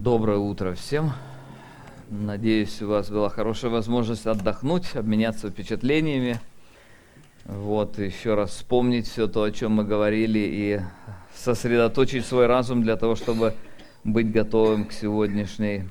Доброе утро всем. Надеюсь, у вас была хорошая возможность отдохнуть, обменяться впечатлениями. Еще раз вспомнить все то, о чем мы говорили, и сосредоточить свой разум для того, чтобы быть готовым к сегодняшнему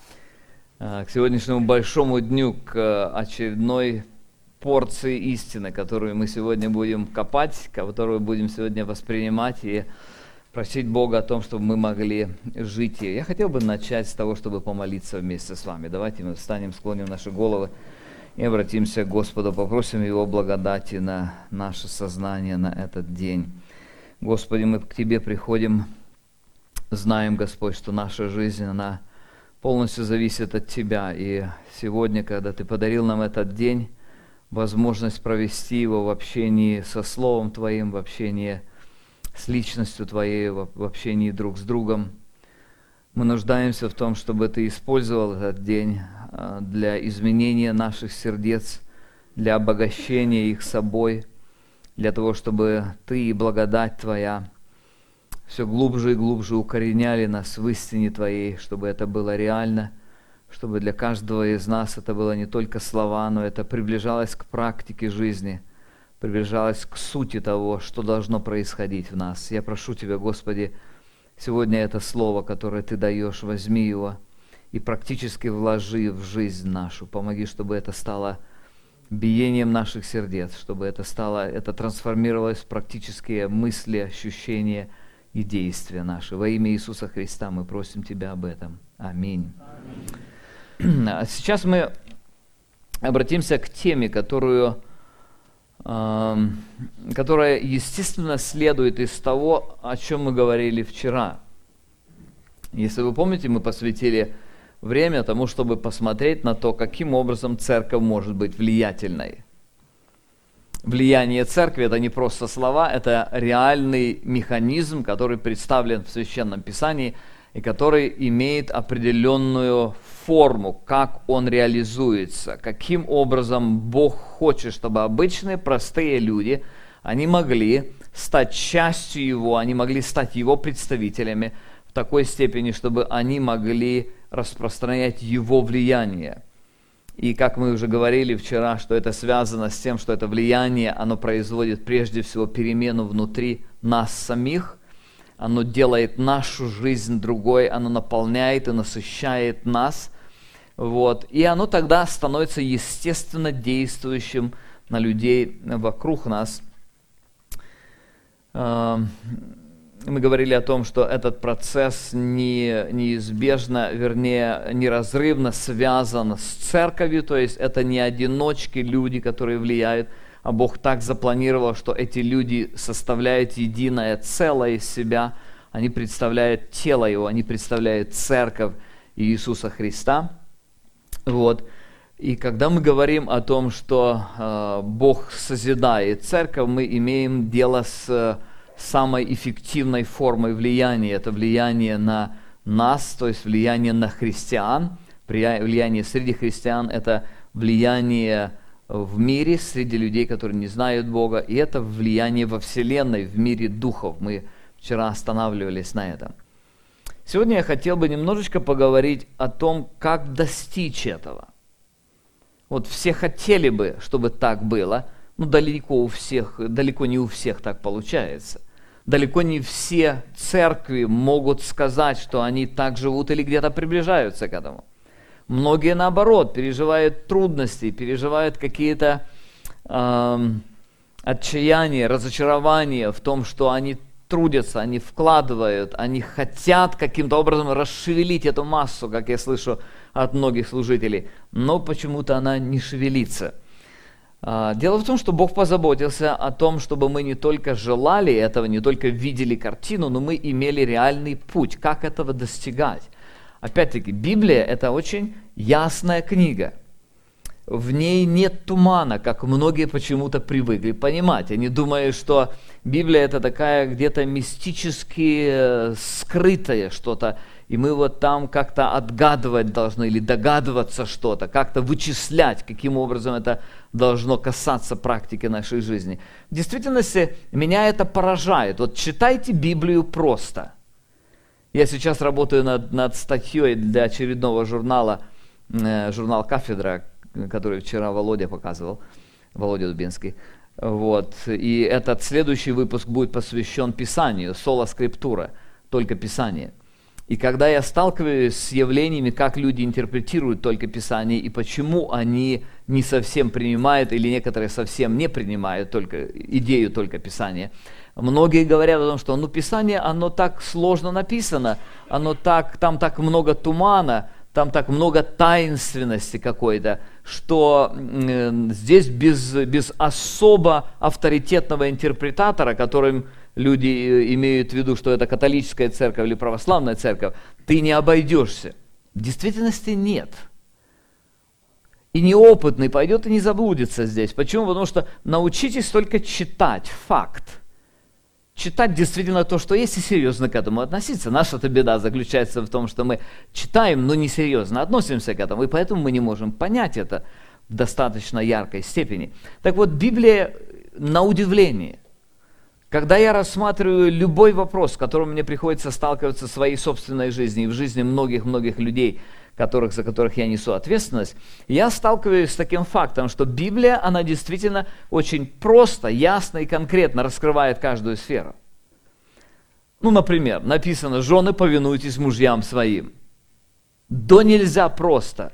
большому дню, к очередной порции истины, которую мы сегодня будем копать, которую будем сегодня воспринимать и просить Бога о том, чтобы мы могли жить. И я хотел бы начать с того, чтобы помолиться вместе с вами. Давайте мы встанем, склоним наши головы и обратимся к Господу, попросим Его благодати на наше сознание, на этот день. Господи, мы к Тебе приходим, знаем, Господь, что наша жизнь, она полностью зависит от Тебя. И сегодня, когда Ты подарил нам этот день, возможность провести его в общении со Словом Твоим, в общении с личностью Твоей, в общении друг с другом. Мы нуждаемся в том, чтобы Ты использовал этот день для изменения наших сердец, для обогащения их собой, для того, чтобы Ты и благодать Твоя все глубже и глубже укореняли нас в истине Твоей, чтобы это было реально, чтобы для каждого из нас это было не только слова, но это приближалось к практике жизни, приближалось к сути того, что должно происходить в нас. Я прошу Тебя, Господи, сегодня это слово, которое Ты даешь, возьми его и практически вложи в жизнь нашу. Помоги, чтобы это стало биением наших сердец, чтобы это трансформировалось в практические мысли, ощущения и действия наши. Во имя Иисуса Христа мы просим Тебя об этом. Аминь. А сейчас мы обратимся к теме, которая, естественно, следует из того, о чем мы говорили вчера. Если вы помните, мы посвятили время тому, чтобы посмотреть на то, каким образом церковь может быть влиятельной. Влияние церкви – это не просто слова, это реальный механизм, который представлен в Священном Писании и который имеет определенную форму, как он реализуется, каким образом Бог хочет, чтобы обычные простые люди, они могли стать частью Его, они могли стать Его представителями в такой степени, чтобы они могли распространять Его влияние. И как мы уже говорили вчера, что это связано с тем, что это влияние, оно производит прежде всего перемену внутри нас самих, оно делает нашу жизнь другой, оно наполняет и насыщает нас. И оно тогда становится естественно действующим на людей вокруг нас. Мы говорили о том, что этот процесс неизбежно, неразрывно связан с церковью, то есть это не одиночки, люди, которые влияют, а Бог так запланировал, что эти люди составляют единое целое из себя, они представляют тело Его, они представляют церковь Иисуса Христа. И когда мы говорим о том, что Бог созидает церковь, мы имеем дело с самой эффективной формой влияния. Это влияние на нас, то есть влияние на христиан. Влияние среди христиан – это влияние в мире, среди людей, которые не знают Бога. И это влияние во Вселенной, в мире духов. Мы вчера останавливались на этом. Сегодня я хотел бы немножечко поговорить о том, как достичь этого. Все хотели бы, чтобы так было, но далеко не у всех так получается. Далеко не все церкви могут сказать, что они так живут или где-то приближаются к этому. Многие, наоборот, переживают трудности, переживают какие-то отчаяния, разочарования в том, что они трудятся, они вкладывают, они хотят каким-то образом расшевелить эту массу, как я слышу от многих служителей, но почему-то она не шевелится. Дело в том, что Бог позаботился о том, чтобы мы не только желали этого, не только видели картину, но мы имели реальный путь, как этого достигать. Опять-таки, Библия – это очень ясная книга. В ней нет тумана, как многие почему-то привыкли понимать. Они думают, что Библия – это такая где-то мистически скрытое что-то, и мы там как-то отгадывать должны или догадываться что-то, как-то вычислять, каким образом это должно касаться практики нашей жизни. В действительности меня это поражает. Читайте Библию просто. Я сейчас работаю над статьей для очередного журнала, журнал «Кафедра», который вчера Володя показывал, Володя Дубинский. Вот. И этот следующий выпуск будет посвящен Писанию, соло скриптура, только Писание. И когда я сталкиваюсь с явлениями, как люди интерпретируют только Писание и почему они не совсем принимают или некоторые совсем не принимают только идею только Писания, многие говорят о том, что Писание, оно так сложно написано, там так много тумана, там так много таинственности какой-то, что здесь без особо авторитетного интерпретатора, которым люди имеют в виду, что это католическая церковь или православная церковь, ты не обойдешься. В действительности нет. И неопытный пойдет и не заблудится здесь. Почему? Потому что научитесь только читать факт. Читать действительно то, что есть, и серьезно к этому относиться. Наша-то беда заключается в том, что мы читаем, но несерьезно относимся к этому, и поэтому мы не можем понять это в достаточно яркой степени. Так вот, Библия, на удивление, когда я рассматриваю любой вопрос, с которым мне приходится сталкиваться в своей собственной жизни и в жизни многих-многих людей, за которых я несу ответственность, я сталкиваюсь с таким фактом, что Библия, она действительно очень просто, ясно и конкретно раскрывает каждую сферу. Например, написано: «Жены, повинуйтесь мужьям своим». Да нельзя просто.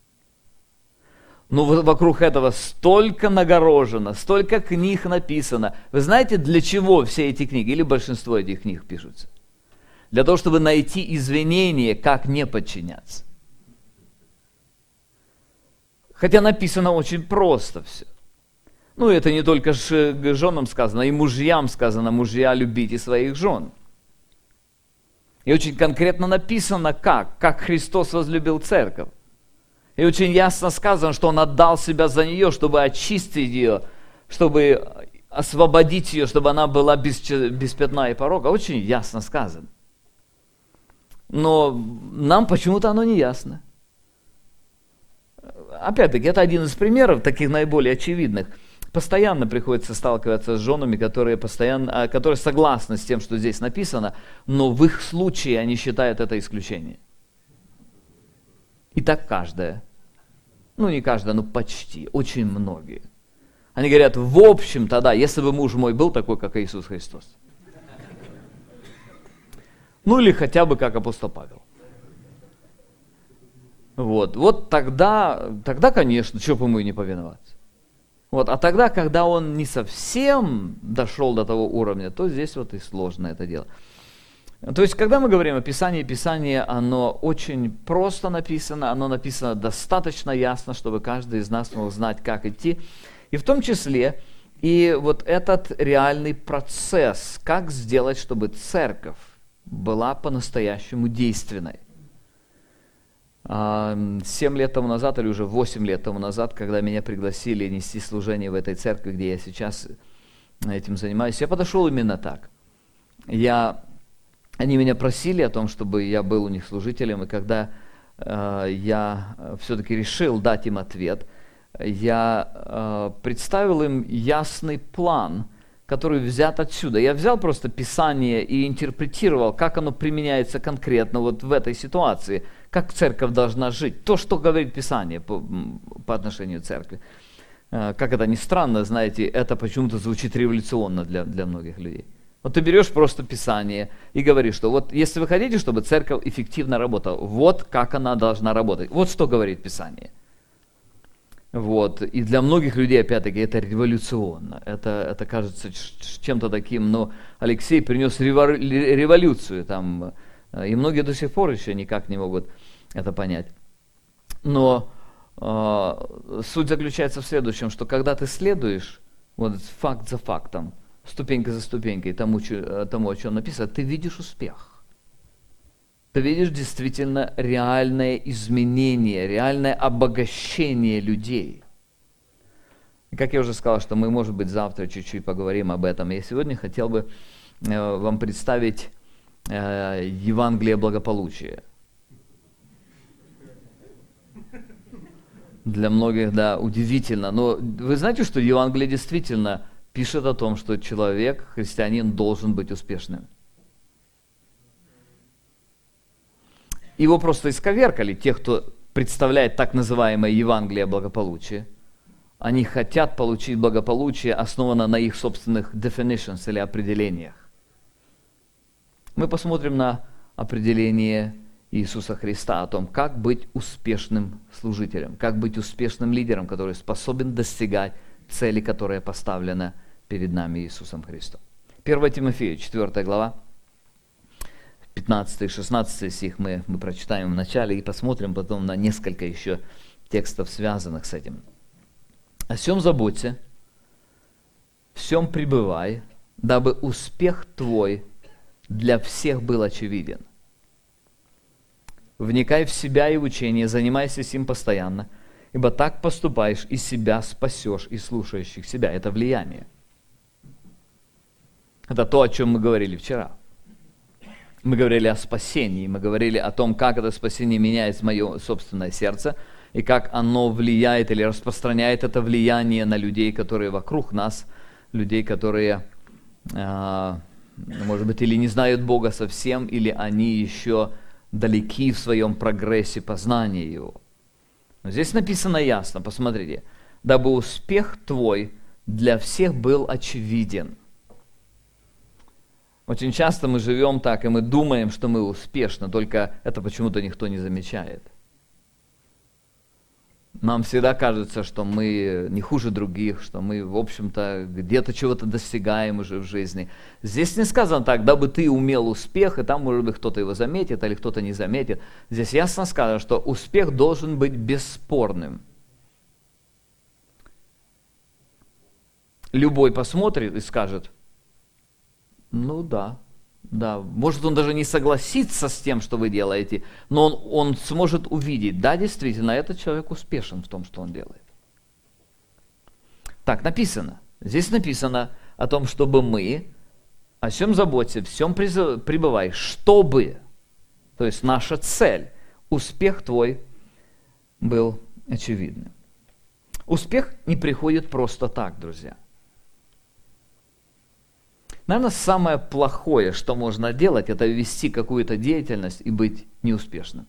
Вокруг этого столько нагорожено, столько книг написано. Вы знаете, для чего все эти книги, или большинство этих книг пишутся? Для того, чтобы найти извинение, как не подчиняться. Хотя написано очень просто все. Это не только женам сказано, и мужьям сказано: мужья, любите своих жен. И очень конкретно написано, как Христос возлюбил церковь. И очень ясно сказано, что Он отдал Себя за нее, чтобы очистить ее, чтобы освободить ее, чтобы она была без пятна и порока. Очень ясно сказано. Но нам почему-то оно не ясно. Опять-таки, это один из примеров, таких наиболее очевидных. Постоянно приходится сталкиваться с женами, которые согласны с тем, что здесь написано, но в их случае они считают это исключением. И так каждая. Не каждая, но почти, очень многие. Они говорят: в общем-то, да, если бы муж мой был такой, как Иисус Христос. Или хотя бы как апостол Павел. Вот тогда, конечно, чего бы ему и не повиноваться. А тогда, когда он не совсем дошел до того уровня, то здесь и сложно это дело. То есть, когда мы говорим о Писании, Писание, оно очень просто написано, оно написано достаточно ясно, чтобы каждый из нас мог знать, как идти. И в том числе и этот реальный процесс, как сделать, чтобы церковь была по-настоящему действенной. 7 лет тому назад, или уже 8 лет тому назад, когда меня пригласили нести служение в этой церкви, где я сейчас этим занимаюсь, я подошел именно так. Они меня просили о том, чтобы я был у них служителем, и когда я все-таки решил дать им ответ, я представил им ясный план, который взят отсюда. Я взял просто Писание и интерпретировал, как оно применяется конкретно в этой ситуации, как церковь должна жить. То, что говорит Писание по отношению к церкви. Как это ни странно, знаете, это почему-то звучит революционно для многих людей. Ты берешь просто Писание и говоришь, что если вы хотите, чтобы церковь эффективно работала, как она должна работать. Что говорит Писание. И для многих людей, опять-таки, это революционно. Это кажется чем-то таким, но Алексей принес революцию там, и многие до сих пор еще никак не могут это понять. Но суть заключается в следующем, что когда ты следуешь факт за фактом, ступенька за ступенькой тому, о чем написано, ты видишь успех. Ты видишь действительно реальное изменение, реальное обогащение людей. И как я уже сказал, что мы, может быть, завтра чуть-чуть поговорим об этом. Я сегодня хотел бы вам представить Евангелие благополучия. Для многих, да, удивительно. Но вы знаете, что Евангелие действительно пишет о том, что человек, христианин, должен быть успешным. Его просто исковеркали, те, кто представляет так называемое Евангелие благополучия. Они хотят получить благополучие, основанное на их собственных definitions или определениях. Мы посмотрим на определение Иисуса Христа о том, как быть успешным служителем, как быть успешным лидером, который способен достигать цели, которая поставлена перед нами Иисусом Христом. 1 Тимофею, 4 глава, 15 и 16 стих мы прочитаем в начале и посмотрим потом на несколько еще текстов, связанных с этим. «О сем заботься, в сем пребывай, дабы успех твой для всех был очевиден. Вникай в себя и в учение, занимайся сим постоянно, ибо так поступаешь, и себя спасешь, и слушающих себя». Это влияние. Это то, о чем мы говорили вчера. Мы говорили о спасении, мы говорили о том, как это спасение меняет мое собственное сердце, и как оно влияет или распространяет это влияние на людей, которые вокруг нас, людей, которые, может быть, или не знают Бога совсем, или они еще далеки в своем прогрессе познания Его. Но здесь написано ясно, посмотрите, «Дабы успех твой для всех был очевиден». Очень часто мы живем так, и мы думаем, что мы успешны, только это почему-то никто не замечает. Нам всегда кажется, что мы не хуже других, что мы, в общем-то, где-то чего-то достигаем уже в жизни. Здесь не сказано так, дабы ты умел успех, и там, может быть, кто-то его заметит или кто-то не заметит. Здесь ясно сказано, что успех должен быть бесспорным. Любой посмотрит и скажет: ну да. Может, он даже не согласится с тем, что вы делаете, но он сможет увидеть, да, действительно, этот человек успешен в том, что он делает. Так написано. Здесь написано о том, чтобы мы о всем заботься, всем пребывай, чтобы, то есть наша цель, успех твой был очевидным. Успех не приходит просто так, друзья. Наверное, самое плохое, что можно делать, это вести какую-то деятельность и быть неуспешным.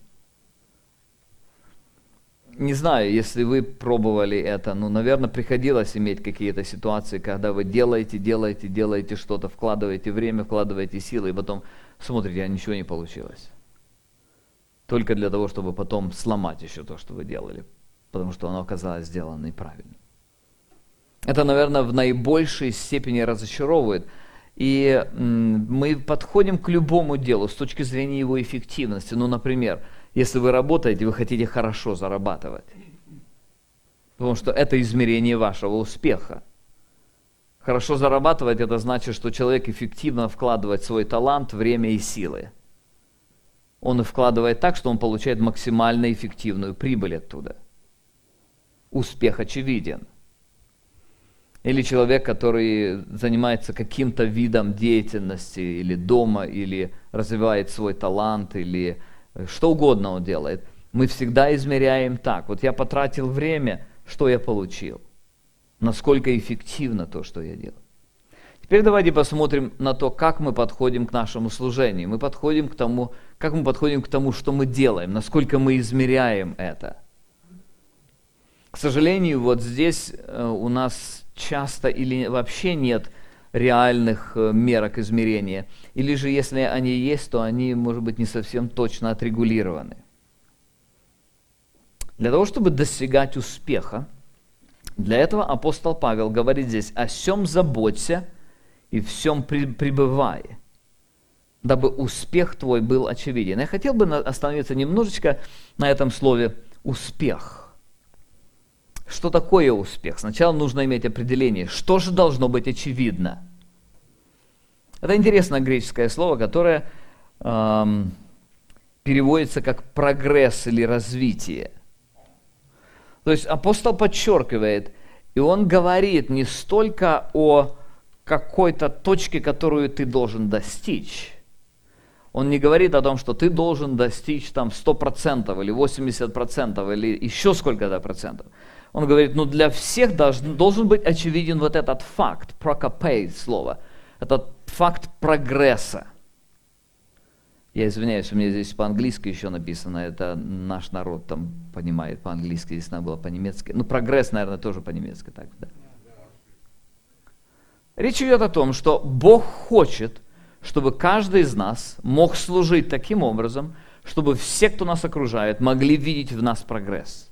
Не знаю, если вы пробовали это, наверное, приходилось иметь какие-то ситуации, когда вы делаете что-то, вкладываете время, вкладываете силы, и потом смотрите, а ничего не получилось. Только для того, чтобы потом сломать еще то, что вы делали, потому что оно оказалось сделано неправильно. Это, наверное, в наибольшей степени разочаровывает. И мы подходим к любому делу с точки зрения его эффективности. Например, если вы работаете, вы хотите хорошо зарабатывать. Потому что это измерение вашего успеха. Хорошо зарабатывать – это значит, что человек эффективно вкладывает свой талант, время и силы. Он вкладывает так, что он получает максимально эффективную прибыль оттуда. Успех очевиден. Или человек, который занимается каким-то видом деятельности, или дома, или развивает свой талант, или что угодно он делает. Мы всегда измеряем так. Вот я потратил время, что я получил? Насколько эффективно то, что я делаю? Теперь давайте посмотрим на то, как мы подходим к нашему служению. Как мы подходим к тому, что мы делаем, насколько мы измеряем это. К сожалению, вот здесь у нас часто или вообще нет реальных мерок измерения. Или же, если они есть, то они, может быть, не совсем точно отрегулированы. Для того, чтобы достигать успеха, для этого апостол Павел говорит здесь: «О сем заботься и всем пребывай, дабы успех твой был очевиден». Я хотел бы остановиться немножечко на этом слове «успех». Что такое успех? Сначала нужно иметь определение, что же должно быть очевидно. Это интересное греческое слово, которое переводится как прогресс или развитие. То есть апостол подчеркивает, и он говорит не столько о какой-то точке, которую ты должен достичь. Он не говорит о том, что ты должен достичь там 100% или 80% или еще сколько-то процентов. Он говорит, для всех должен быть очевиден вот этот факт, прокопей слово, этот факт прогресса. Я извиняюсь, у меня здесь по-английски еще написано, это наш народ там понимает по-английски, здесь надо было по-немецки. Ну, прогресс, наверное, тоже по-немецки так, да. Речь идет о том, что Бог хочет, чтобы каждый из нас мог служить таким образом, чтобы все, кто нас окружает, могли видеть в нас прогресс.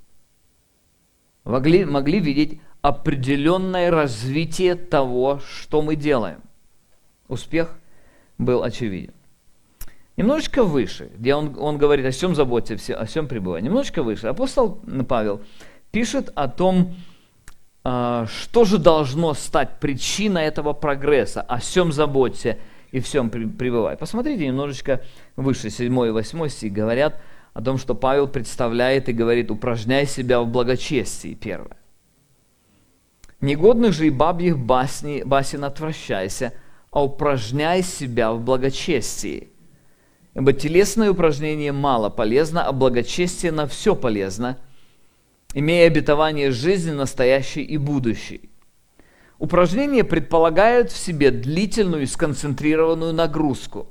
Могли видеть определенное развитие того, что мы делаем. Успех был очевиден. Немножечко выше, где он говорит, о всем заботьтесь, о всем пребывай. Немножечко выше апостол Павел пишет о том, что же должно стать причиной этого прогресса, о всем заботься и всем пребывай. Посмотрите немножечко выше, 7 и 8 стих говорят о том, что Павел представляет и говорит, упражняй себя в благочестии, первое. Негодных же и бабьих басен отвращайся, а упражняй себя в благочестии. Ибо телесное упражнение мало полезно, а благочестие на все полезно, имея обетование жизни настоящей и будущей. Упражнения предполагают в себе длительную и сконцентрированную нагрузку.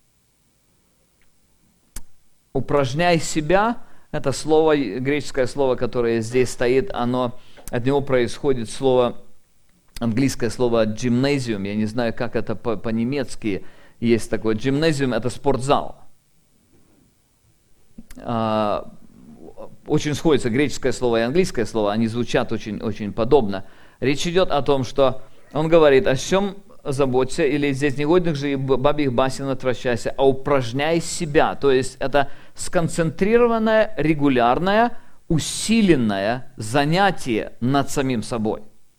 Упражняй себя – это слово, греческое слово, которое здесь стоит, от него происходит слово, английское слово gymnasium, я не знаю, как это по-немецки, есть такое gymnasium, это спортзал. Очень сходится греческое слово и английское слово, они звучат очень подобно. Речь идет о том, что он говорит, о всем заботься, или здесь негодных же и бабьих басен отвращайся, а упражняй себя. То есть это сконцентрированное, регулярное, усиленное занятие над самим собой.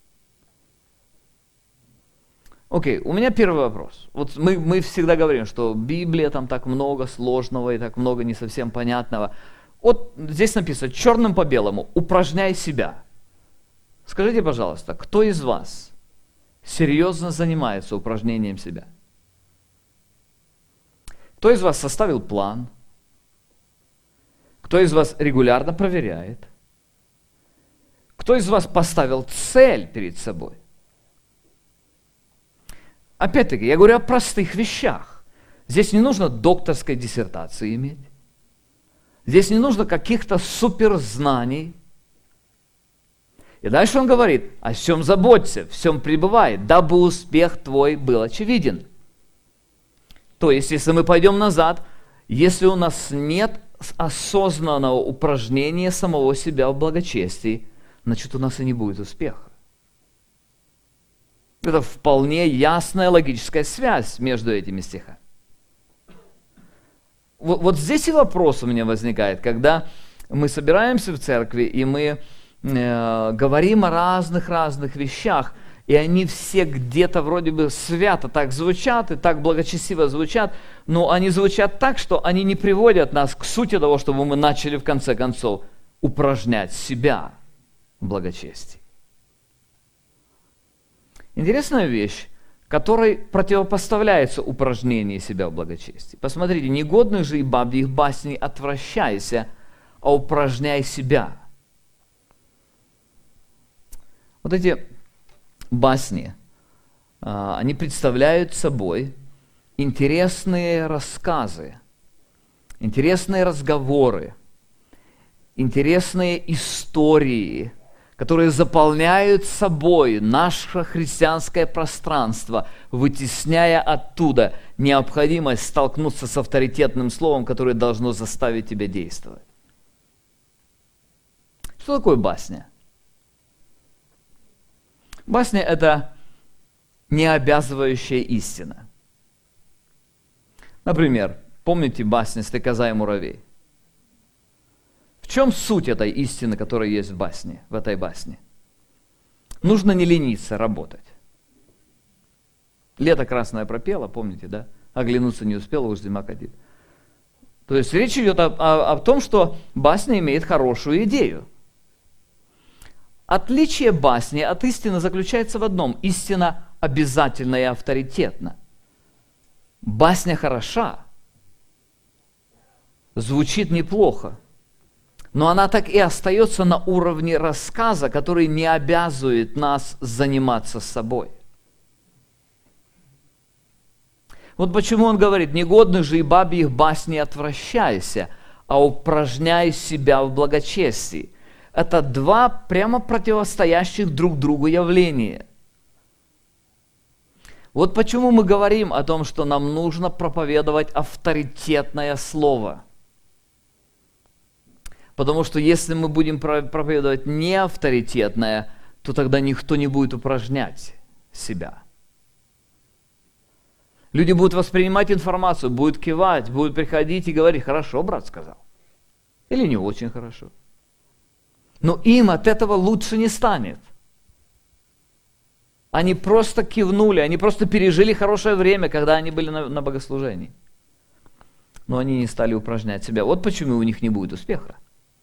Окей, у меня первый вопрос. Вот мы всегда говорим, что Библия там так много сложного и так много не совсем понятного. Вот здесь написано черным по белому, упражняй себя. Скажите, пожалуйста, кто из вас серьезно занимается упражнением себя? Кто из вас составил план? Кто из вас регулярно проверяет? Кто из вас поставил цель перед собой? Опять-таки, я говорю о простых вещах. Здесь не нужно докторской диссертации иметь. Здесь не нужно каких-то суперзнаний. И дальше он говорит, о всем заботься, всем пребывай, дабы успех твой был очевиден. То есть, если мы пойдем назад, если у нас нет осознанного упражнения самого себя в благочестии, значит, у нас и не будет успеха. Это вполне ясная логическая связь между этими стихами. Вот здесь и вопрос у меня возникает, когда мы собираемся в церкви, и мы говорим о разных вещах, и они все где-то вроде бы свято так звучат, и так благочестиво звучат, но они звучат так, что они не приводят нас к сути того, чтобы мы начали в конце концов упражнять себя в благочестии. Интересная вещь, которой противопоставляется упражнение себя в благочестии. Посмотрите, негодных же и бабьих басней отвращайся, а упражняй себя. Вот эти басни, они представляют собой интересные рассказы, интересные разговоры, интересные истории, которые заполняют собой наше христианское пространство, вытесняя оттуда необходимость столкнуться с авторитетным словом, которое должно заставить тебя действовать. Что такое басня? Басня – это необязывающая истина. Например, помните басню «Стрекоза и муравей»? В чем суть этой истины, которая есть в басне, в этой басне? Нужно не лениться, работать. Лето красное пропело, помните, да? Оглянуться не успела, уж зима катит. То есть речь идет о том, что басня имеет хорошую идею. Отличие басни от истины заключается в одном. Истина обязательна и авторитетна. Басня хороша, звучит неплохо, но она так и остается на уровне рассказа, который не обязывает нас заниматься собой. Вот почему он говорит: негодных же и бабьих басни отвращайся, а упражняй себя в благочестии. Это два прямо противостоящих друг другу явления. Вот почему мы говорим о том, что нам нужно проповедовать авторитетное слово. Потому что если мы будем проповедовать неавторитетное, то тогда никто не будет упражнять себя. Люди будут воспринимать информацию, будут кивать, будут приходить и говорить: хорошо, брат сказал. Или не очень хорошо. Но им от этого лучше не станет. Они просто кивнули, они просто пережили хорошее время, когда они были на богослужении. Но они не стали упражнять себя. Вот почему у них не будет успеха.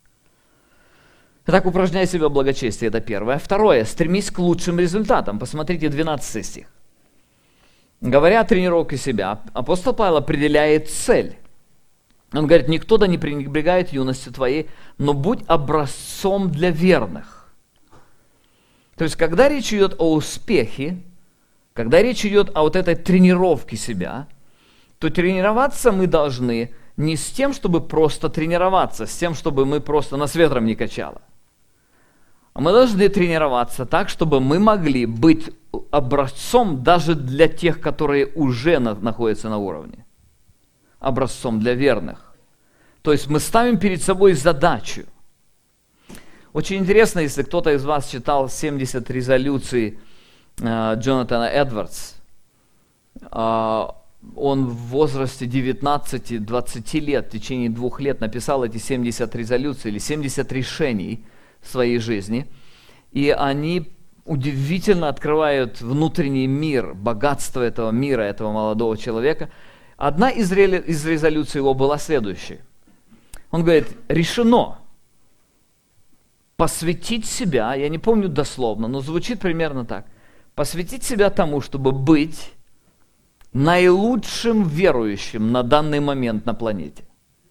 Итак, упражняй себя в благочестии, это первое. Второе, стремись к лучшим результатам. Посмотрите 12 стих. Говоря о тренировке себя, апостол Павел определяет цель. Он говорит: никто да не пренебрегает юностью твоей, но будь образцом для верных. То есть, когда речь идет о успехе, когда речь идет о вот этой тренировке себя, то тренироваться мы должны не с тем, чтобы просто тренироваться, с тем, чтобы мы просто нас ветром не качало. А мы должны тренироваться так, чтобы мы могли быть образцом даже для тех, которые уже находятся на уровне. Образцом для верных. То есть мы ставим перед собой задачу. Очень интересно, если кто-то из вас читал 70 резолюций Джонатана Эдвардс. Он в возрасте 19-20 лет, в течение 2 лет написал эти 70 резолюций или 70 решений в своей жизни. И они удивительно открывают внутренний мир, богатство этого мира, этого молодого человека. Одна из резолюций его была следующей. Он говорит: решено посвятить себя, я не помню дословно, но звучит примерно так: посвятить себя тому, чтобы быть наилучшим верующим на данный момент на планете.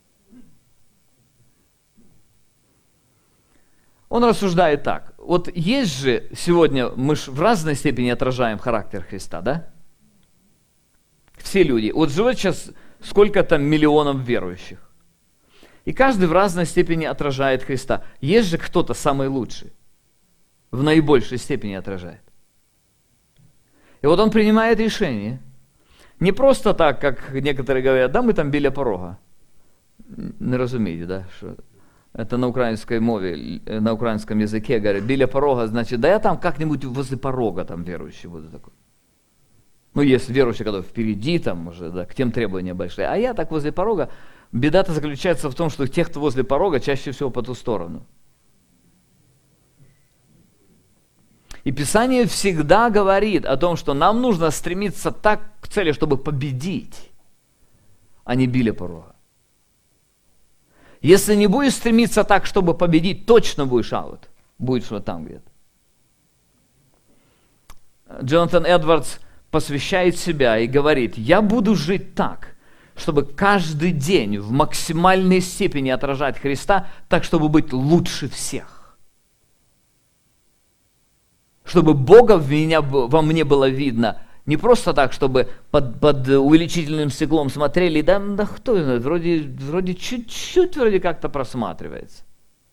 Он рассуждает так: вот есть же сегодня, мы же в разной степени отражаем характер Христа, да? Все люди. Вот живет сейчас сколько там миллионов верующих. И каждый в разной степени отражает Христа. Есть же кто-то самый лучший, в наибольшей степени отражает. И вот он принимает решение. Не просто так, как некоторые говорят: да, мы там біля порога. Не розумієте, да, що это на украинской мове, на украинском языке говорят: біля порога, значит, да я там как-нибудь возле порога там верующий буду такой. Ну, есть верующие, которые впереди там уже, да, к тем требования большие. А я так возле порога. Беда-то заключается в том, что тех, кто возле порога, чаще всего по ту сторону. И Писание всегда говорит о том, что нам нужно стремиться так к цели, чтобы победить, а не биля порога. Если не будешь стремиться так, чтобы победить, точно будешь аут. Будешь вот там где-то. Джонатан Эдвардс посвящает себя и говорит: я буду жить так, чтобы каждый день в максимальной степени отражать Христа, так, чтобы быть лучше всех. Чтобы Бога во мне было видно, не просто так, чтобы под увеличительным стеклом смотрели, да кто знает, вроде чуть-чуть вроде как-то просматривается.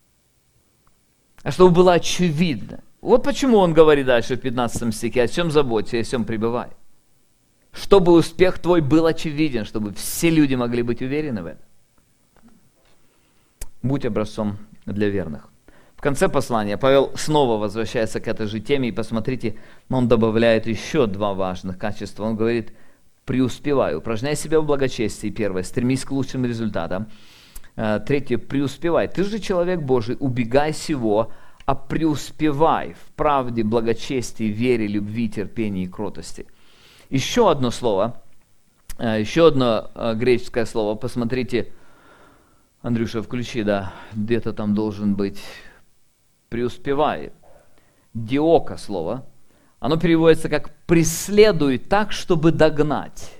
А чтобы было очевидно. Вот почему он говорит дальше в 15 стихе: о чем заботься, о чем пребывай. Чтобы успех твой был очевиден, чтобы все люди могли быть уверены в этом. Будь образцом для верных. В конце послания Павел снова возвращается к этой же теме, и посмотрите, он добавляет еще 2 важных качества. Он говорит: преуспевай, упражняй себя в благочестии, первое, стремись к лучшим результатам. Третье, преуспевай. Ты же человек Божий, убегай сего, а преуспевай в правде, благочестии, вере, любви, терпении и кротости. Еще одно слово, еще одно греческое слово, посмотрите, Андрюша, включи, да, где-то там должен быть, преуспевай. Диока слово, оно переводится как преследуй так, чтобы догнать.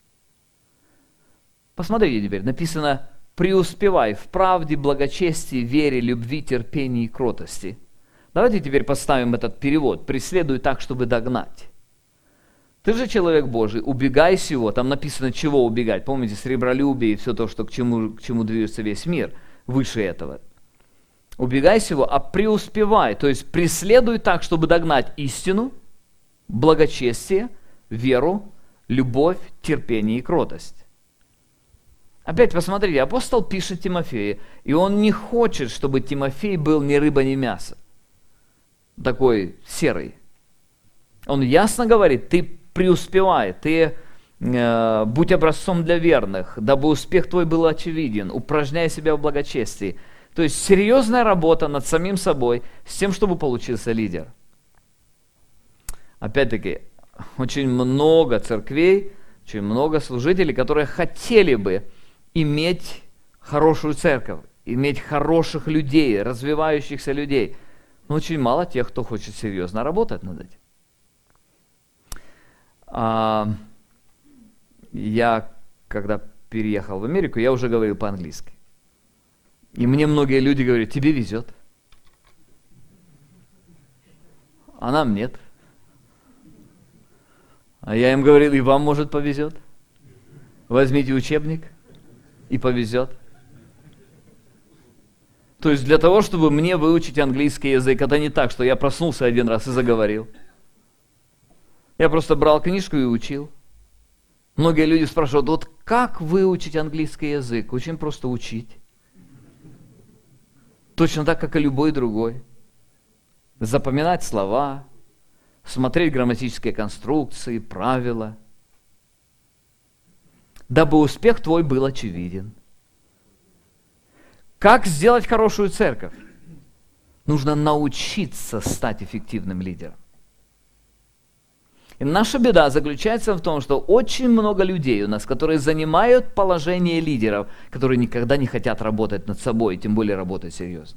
Посмотрите теперь, написано преуспевай в правде, благочестии, вере, любви, терпении и кротости. Давайте теперь поставим этот перевод, преследуй так, чтобы догнать. Ты же человек Божий, убегай сего. Там написано, чего убегать. Помните, сребролюбие и все то, что к чему движется весь мир, выше этого. Убегай сего, а преуспевай, то есть преследуй так, чтобы догнать истину, благочестие, веру, любовь, терпение и кротость. Опять посмотрите, апостол пишет Тимофею, и он не хочет, чтобы Тимофей был ни рыба, ни мясо. Такой серый. Он ясно говорит, ты преуспевай, ты будь образцом для верных, дабы успех твой был очевиден, упражняй себя в благочестии. То есть серьезная работа над самим собой, с тем, чтобы получился лидер. Опять-таки, очень много церквей, очень много служителей, которые хотели бы иметь хорошую церковь, иметь хороших людей, развивающихся людей. Но очень мало тех, кто хочет серьезно работать над этим. Я, когда переехал в Америку, я уже говорил по-английски. И мне многие люди говорят, тебе везет. А нам нет. А я им говорил, и вам, может, повезет. Возьмите учебник, и повезет. То есть для того, чтобы мне выучить английский язык, это не так, что я проснулся один раз и заговорил. Я просто брал книжку и учил. Многие люди спрашивают, вот как выучить английский язык? Очень просто учить. Точно так, как и любой другой. Запоминать слова, смотреть грамматические конструкции, правила. Дабы успех твой был очевиден. Как сделать хорошую церковь? Нужно научиться стать эффективным лидером. И наша беда заключается в том, что очень много людей у нас, которые занимают положение лидеров, которые никогда не хотят работать над собой, тем более работать серьезно.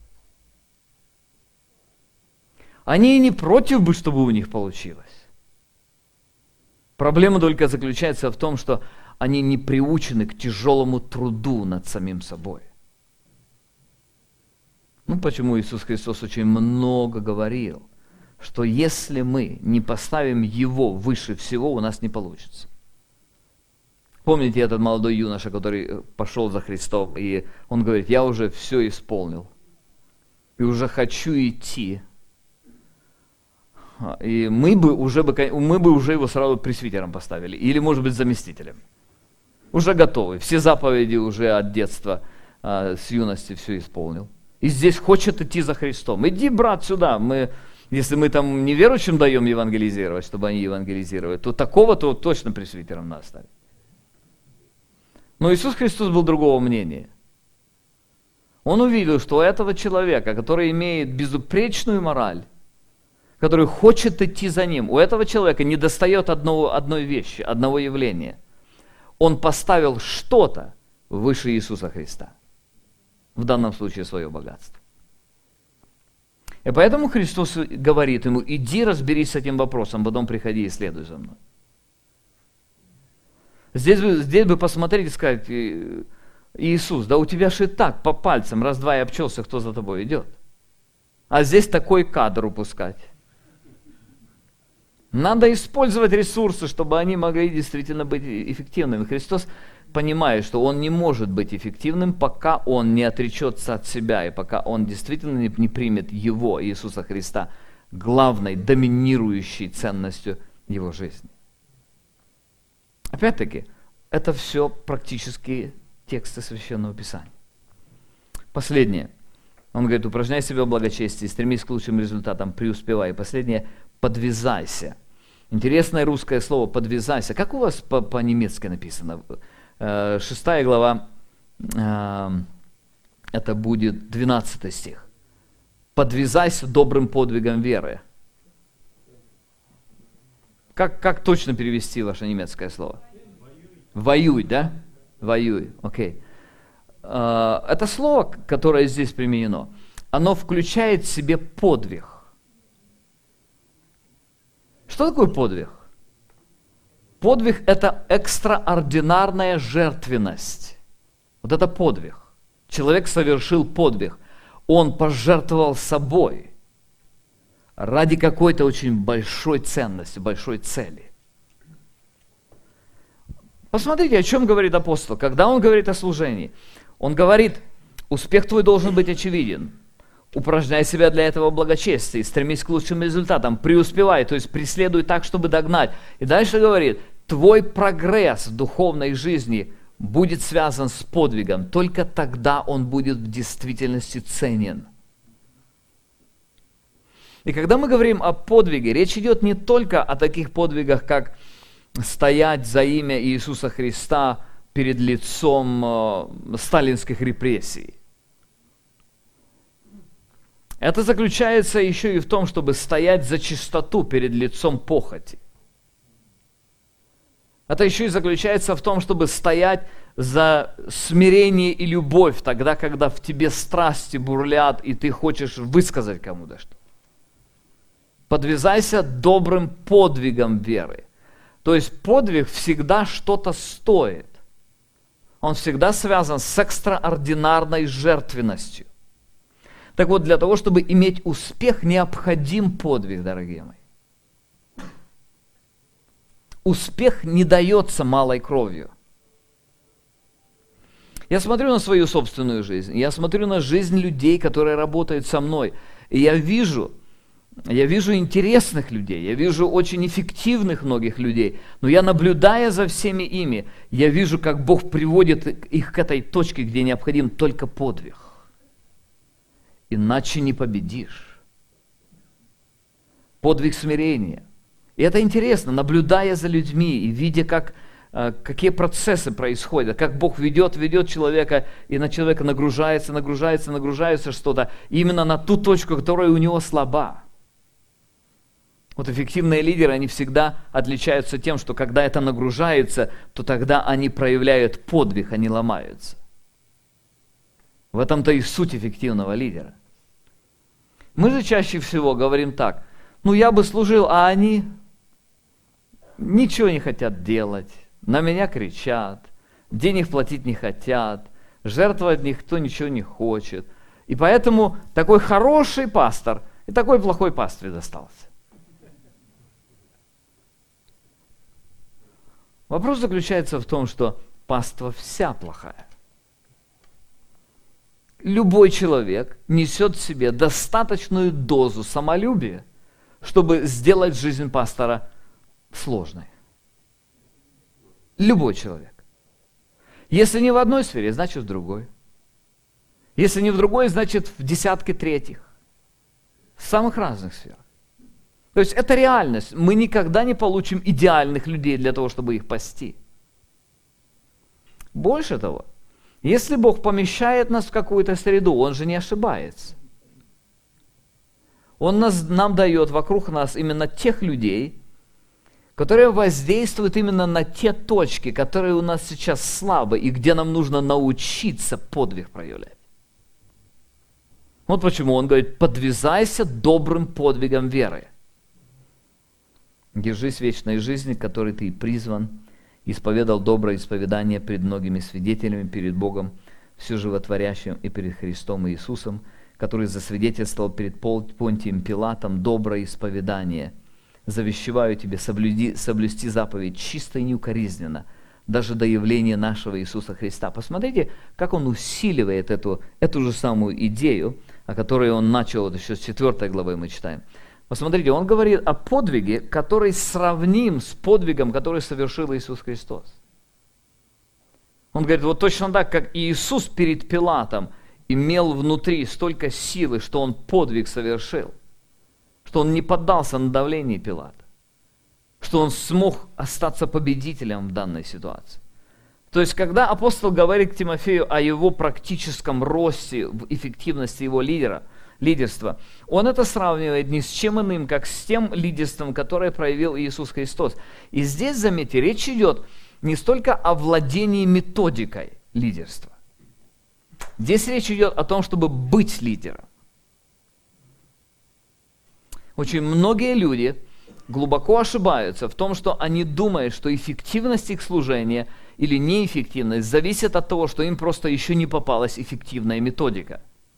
Они и не против бы, чтобы у них получилось. Проблема только заключается в том, что они не приучены к тяжелому труду над самим собой. Почему Иисус Христос очень много говорил, что если мы не поставим Его выше всего, у нас не получится. Помните этот молодой юноша, который пошел за Христом, и он говорит, я уже все исполнил, и уже хочу идти. И мы бы уже его сразу пресвитером поставили, или, может быть, заместителем. Уже готовы, все заповеди уже от детства, с юности все исполнил. И здесь хочет идти за Христом. Иди, брат, сюда, если мы там неверующим даем евангелизировать, чтобы они евангелизировали, то такого-то точно пресвитером надо ставить. Но Иисус Христос был другого мнения. Он увидел, что у этого человека, который имеет безупречную мораль, который хочет идти за ним, у этого человека недостает одной вещи, одного явления. Он поставил что-то выше Иисуса Христа. В данном случае свое богатство. И поэтому Христос говорит ему, иди разберись с этим вопросом, потом приходи и следуй за мной. Здесь бы посмотреть и сказать, Иисус, да у тебя же и так по пальцам раз-два и обчелся, кто за тобой идет. А здесь такой кадр упускать. Надо использовать ресурсы, чтобы они могли действительно быть эффективными. Христос понимает, что он не может быть эффективным, пока он не отречется от себя, и пока он действительно не примет Его, Иисуса Христа, главной, доминирующей ценностью его жизни. Опять-таки, это все практические тексты Священного Писания. Последнее. Он говорит, упражняй себя в благочестии, стремись к лучшим результатам, преуспевай. И последнее, подвязайся. Интересное русское слово «подвязайся». Как у вас по-немецки написано? 6 глава, это будет 12 стих. «Подвязайся добрым подвигом веры». Как точно перевести ваше немецкое слово? Воюй, да? Воюй, окей. Это слово, которое здесь применено, оно включает в себе подвиг. Что такое подвиг? Подвиг – это экстраординарная жертвенность. Вот это подвиг. Человек совершил подвиг. Он пожертвовал собой ради какой-то очень большой ценности, большой цели. Посмотрите, о чем говорит апостол. Когда он говорит о служении, он говорит, успех твой должен быть очевиден. Упражняй себя для этого в благочестии, стремись к лучшим результатам, преуспевай, то есть преследуй так, чтобы догнать. И дальше говорит, твой прогресс в духовной жизни будет связан с подвигом, только тогда он будет в действительности ценен. И когда мы говорим о подвиге, речь идет не только о таких подвигах, как стоять за имя Иисуса Христа перед лицом сталинских репрессий. Это заключается еще и в том, чтобы стоять за чистоту перед лицом похоти. Это еще и заключается в том, чтобы стоять за смирение и любовь тогда, когда в тебе страсти бурлят, и ты хочешь высказать кому-то что-то. Подвязайся добрым подвигом веры. То есть подвиг всегда что-то стоит. Он всегда связан с экстраординарной жертвенностью. Так вот, для того, чтобы иметь успех, необходим подвиг, дорогие мои. Успех не дается малой кровью. Я смотрю на свою собственную жизнь, я смотрю на жизнь людей, которые работают со мной, и я вижу интересных людей, я вижу очень эффективных многих людей, но я, наблюдая за всеми ими, я вижу, как Бог приводит их к этой точке, где необходим только подвиг. Иначе не победишь. Подвиг смирения. И это интересно, наблюдая за людьми и видя, какие процессы происходят, как Бог ведет человека, и на человека нагружается что-то, именно на ту точку, которая у него слаба. Вот эффективные лидеры, они всегда отличаются тем, что когда это нагружается, то тогда они проявляют подвиг, они ломаются. В этом-то и суть эффективного лидера. Мы же чаще всего говорим так, я бы служил, а они ничего не хотят делать, на меня кричат, денег платить не хотят, жертвовать никто ничего не хочет. И поэтому такой хороший пастор и такой плохой пастырь достался. Вопрос заключается в том, что паства вся плохая. Любой человек несет в себе достаточную дозу самолюбия, чтобы сделать жизнь пастора сложной. Любой человек. Если не в одной сфере, значит в другой. Если не в другой, значит в десятке третьих. В самых разных сферах. То есть это реальность. Мы никогда не получим идеальных людей для того, чтобы их пасти. Больше того, если Бог помещает нас в какую-то среду, Он же не ошибается. Он нам дает вокруг нас именно тех людей, которые воздействуют именно на те точки, которые у нас сейчас слабы, и где нам нужно научиться подвиг проявлять. Вот почему Он говорит, подвязайся добрым подвигом веры. Держись вечной жизни, которой ты призван, исповедал доброе исповедание пред многими свидетелями, перед Богом, все животворящим, и перед Христом Иисусом, который засвидетельствовал перед Понтием Пилатом доброе исповедание. Завещеваю тебе соблюсти заповедь чисто и неукоризненно, даже до явления нашего Иисуса Христа. Посмотрите, как он усиливает эту же самую идею, о которой он начал, еще с 4 главы мы читаем. Посмотрите, он говорит о подвиге, который сравним с подвигом, который совершил Иисус Христос. Он говорит, вот точно так, как Иисус перед Пилатом имел внутри столько силы, что он подвиг совершил, что он не поддался на давление Пилата, что он смог остаться победителем в данной ситуации. То есть, когда апостол говорит к Тимофею о его практическом росте в эффективности его лидерства, он это сравнивает ни с чем иным, как с тем лидерством, которое проявил Иисус Христос. И здесь, заметьте, речь идет не столько о владении методикой лидерства. Здесь речь идет о том, чтобы быть лидером. Очень многие люди глубоко ошибаются в том, что они думают, что эффективность их служения или неэффективность зависит от того, что им просто еще не попалась эффективная методика.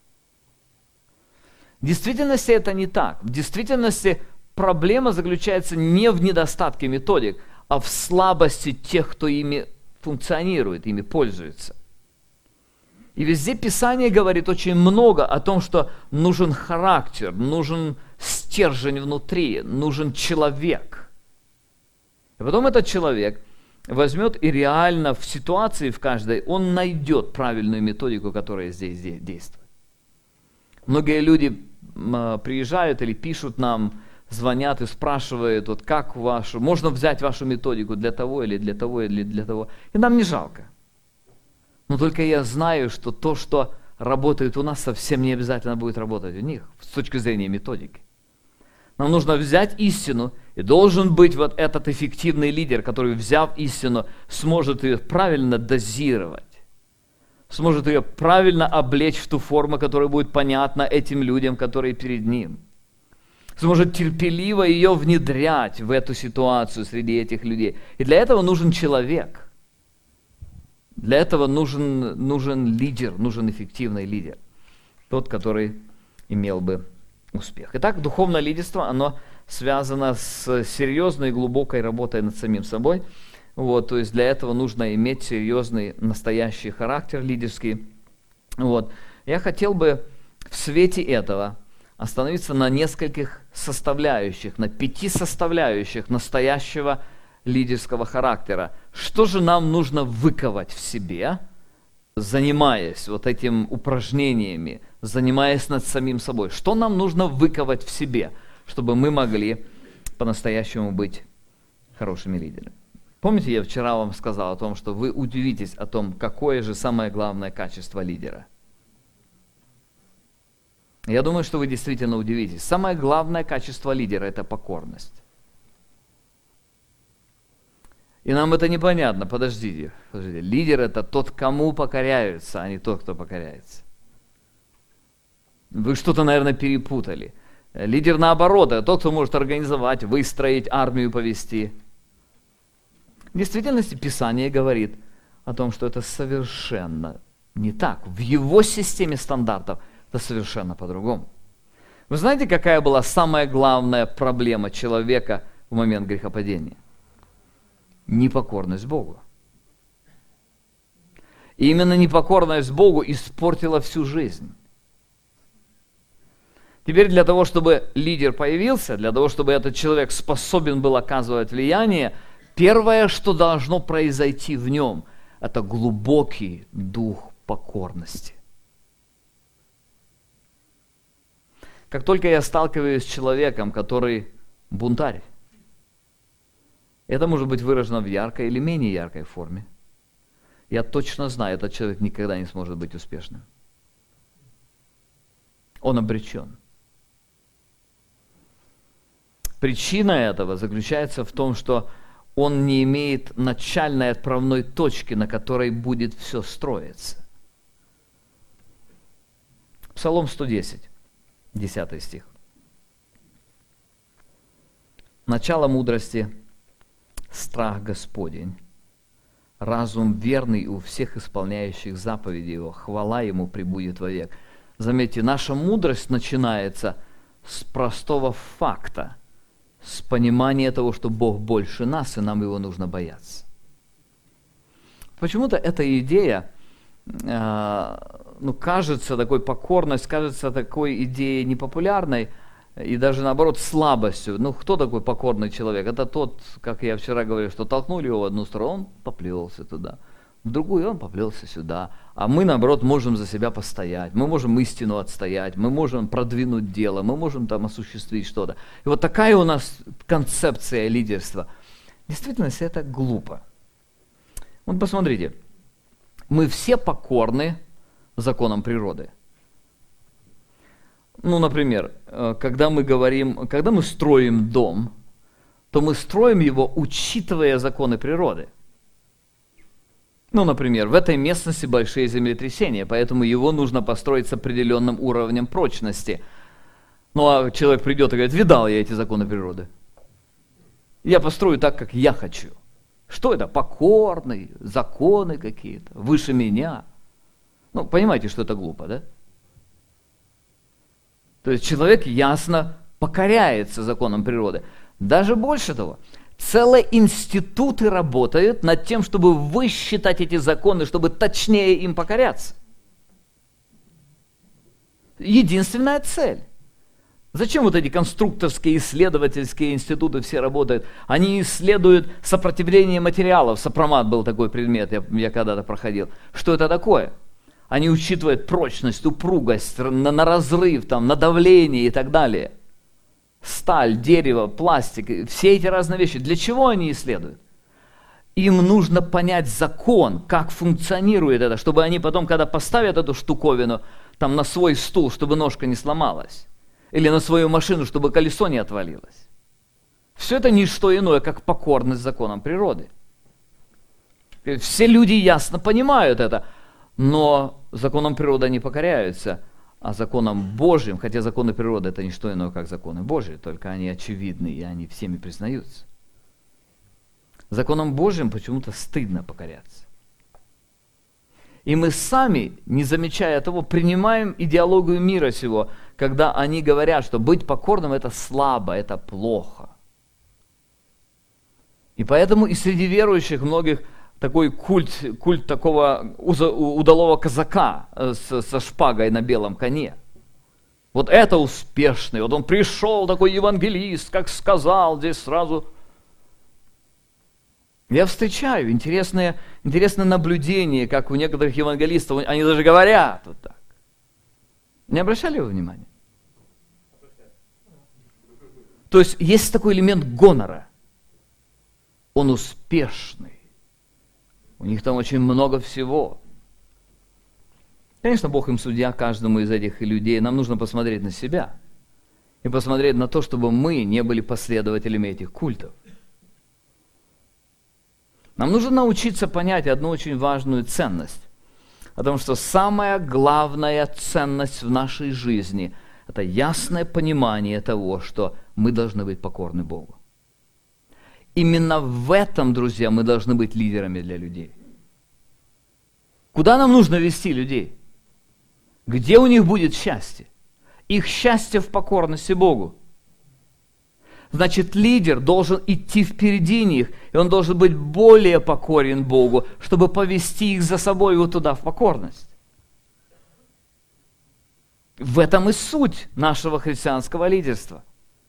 В действительности это не так. В действительности проблема заключается не в недостатке методик, а в слабости тех, кто ими функционирует, ими пользуется. И везде Писание говорит очень много о том, что нужен характер, нужен стержень внутри, нужен человек. И потом этот человек возьмет и реально в ситуации в каждой, он найдет правильную методику, которая здесь действует. Многие люди приезжают или пишут нам, звонят и спрашивают, вот как вашу, можно взять вашу методику для того или для того или для того. И нам не жалко. Но только я знаю, что то, что работает у нас, совсем не обязательно будет работать у них с точки зрения методики. Нам нужно взять истину, и должен быть вот этот эффективный лидер, который, взяв истину, сможет ее правильно дозировать, сможет ее правильно облечь в ту форму, которая будет понятна этим людям, которые перед ним. Сможет терпеливо ее внедрять в эту ситуацию среди этих людей. И для этого нужен человек. Для этого нужен лидер, нужен эффективный лидер. Тот, который имел бы успех. Итак, духовное лидерство, оно связано с серьезной и глубокой работой над самим собой. Вот, то есть для этого нужно иметь серьезный, настоящий характер лидерский. Вот. Я хотел бы в свете этого остановиться на нескольких составляющих, на 5 составляющих настоящего лидерского характера. Что же нам нужно выковать в себе, занимаясь вот этим упражнениями, занимаясь над самим собой? Что нам нужно выковать в себе, чтобы мы могли по-настоящему быть хорошими лидерами? Помните, я вчера вам сказал о том, что вы удивитесь о том, какое же самое главное качество лидера? Я думаю, что вы действительно удивитесь. Самое главное качество лидера – это покорность. И нам это непонятно. Подождите. Лидер – это тот, кому покоряются, а не тот, кто покоряется. Вы что-то, наверное, перепутали. Лидер, наоборот, это тот, кто может организовать, выстроить, армию повести. В действительности Писание говорит о том, что это совершенно не так. В его системе стандартов это совершенно по-другому. Вы знаете, какая была самая главная проблема человека в момент грехопадения? Непокорность Богу. И именно непокорность Богу испортила всю жизнь. Теперь для того, чтобы лидер появился, для того, чтобы этот человек способен был оказывать влияние, первое, что должно произойти в нем, это глубокий дух покорности. Как только я сталкиваюсь с человеком, который бунтарь, это может быть выражено в яркой или менее яркой форме. Я точно знаю, этот человек никогда не сможет быть успешным. Он обречен. Причина этого заключается в том, что он не имеет начальной отправной точки, на которой будет все строиться. Псалом 110, 10 стих. Начало мудрости – страх Господень, разум верный у всех исполняющих заповеди Его, хвала Ему пребудет вовек. Заметьте, наша мудрость начинается с простого факта, с понимания того, что Бог больше нас, и нам Его нужно бояться. Почему-то эта идея, кажется, такой покорность, кажется такой идеей непопулярной, и даже наоборот слабостью. Кто такой покорный человек? Это тот, как я вчера говорил, что толкнули его в одну сторону, он поплелся туда, в другую он поплелся сюда. А мы, наоборот, можем за себя постоять, мы можем истину отстоять, мы можем продвинуть дело, мы можем там осуществить что-то. И вот такая у нас концепция лидерства. В действительности это глупо. Вот посмотрите, мы все покорны законам природы. Например, когда мы строим дом, то мы строим его, учитывая законы природы. Например, в этой местности большие землетрясения, поэтому его нужно построить с определенным уровнем прочности. А человек придет и говорит: видал я эти законы природы. Я построю так, как я хочу. Что это? Покорный, законы какие-то, выше меня. Понимаете, что это глупо, да? То есть человек ясно покоряется законам природы. Даже больше того, Целые институты работают над тем, чтобы высчитать эти законы, чтобы точнее им покоряться. Единственная цель. Зачем вот эти конструкторские, исследовательские институты все работают? Они исследуют сопротивление материалов. Сопромат был такой предмет, я когда-то проходил. Что это такое? Они учитывают прочность, упругость, на разрыв, там, на давление и так далее. Сталь, дерево, пластик, все эти разные вещи. Для чего они исследуют? Им нужно понять закон, как функционирует это, чтобы они потом, когда поставят эту штуковину там, на свой стул, чтобы ножка не сломалась, или на свою машину, чтобы колесо не отвалилось. Все это не что иное, как покорность законам природы. Все люди ясно понимают это, но законам природы они покоряются, а законам Божьим, хотя законы природы это не что иное, как законы Божьи, только они очевидны и они всеми признаются. Законам Божьим почему-то стыдно покоряться. И мы сами, не замечая того, принимаем идеологию мира сего, когда они говорят, что быть покорным это слабо, это плохо. И поэтому и среди верующих многих такой культ такого удалого казака со шпагой на белом коне. Вот это успешный, вот он пришел, такой евангелист, как сказал, здесь сразу. Я встречаю интересное наблюдение, как у некоторых евангелистов, они даже говорят вот так. Не обращали вы внимания? То есть есть такой элемент гонора. Он успешный. У них там очень много всего. Конечно, Бог им судья каждому из этих людей. Нам нужно посмотреть на себя и посмотреть на то, чтобы мы не были последователями этих культов. Нам нужно научиться понять одну очень важную ценность. О том, что самая главная ценность в нашей жизни – это ясное понимание того, что мы должны быть покорны Богу. Именно в этом, друзья, мы должны быть лидерами для людей. Куда нам нужно вести людей? Где у них будет счастье? Их счастье в покорности Богу. Значит, лидер должен идти впереди них, и он должен быть более покорен Богу, чтобы повести их за собой вот туда, в покорность. В этом и суть нашего христианского лидерства.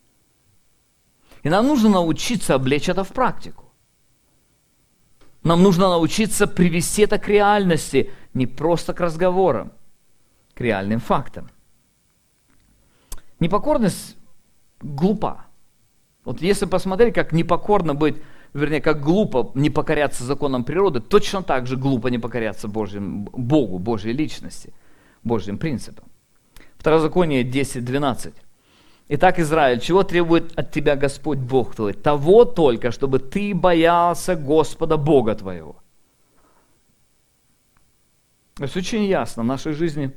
И нам нужно научиться облечь это в практику. Нам нужно научиться привести это к реальности, не просто к разговорам, к реальным фактам. Непокорность глупа. Вот если посмотреть, как непокорно быть, вернее, как глупо не покоряться законам природы, точно так же глупо не покоряться Богу, Божьей личности, Божьим принципам. Второзаконие 10:12. Итак, Израиль, чего требует от тебя Господь Бог твой? Того только, чтобы ты боялся Господа Бога твоего. То есть очень ясно, в нашей жизни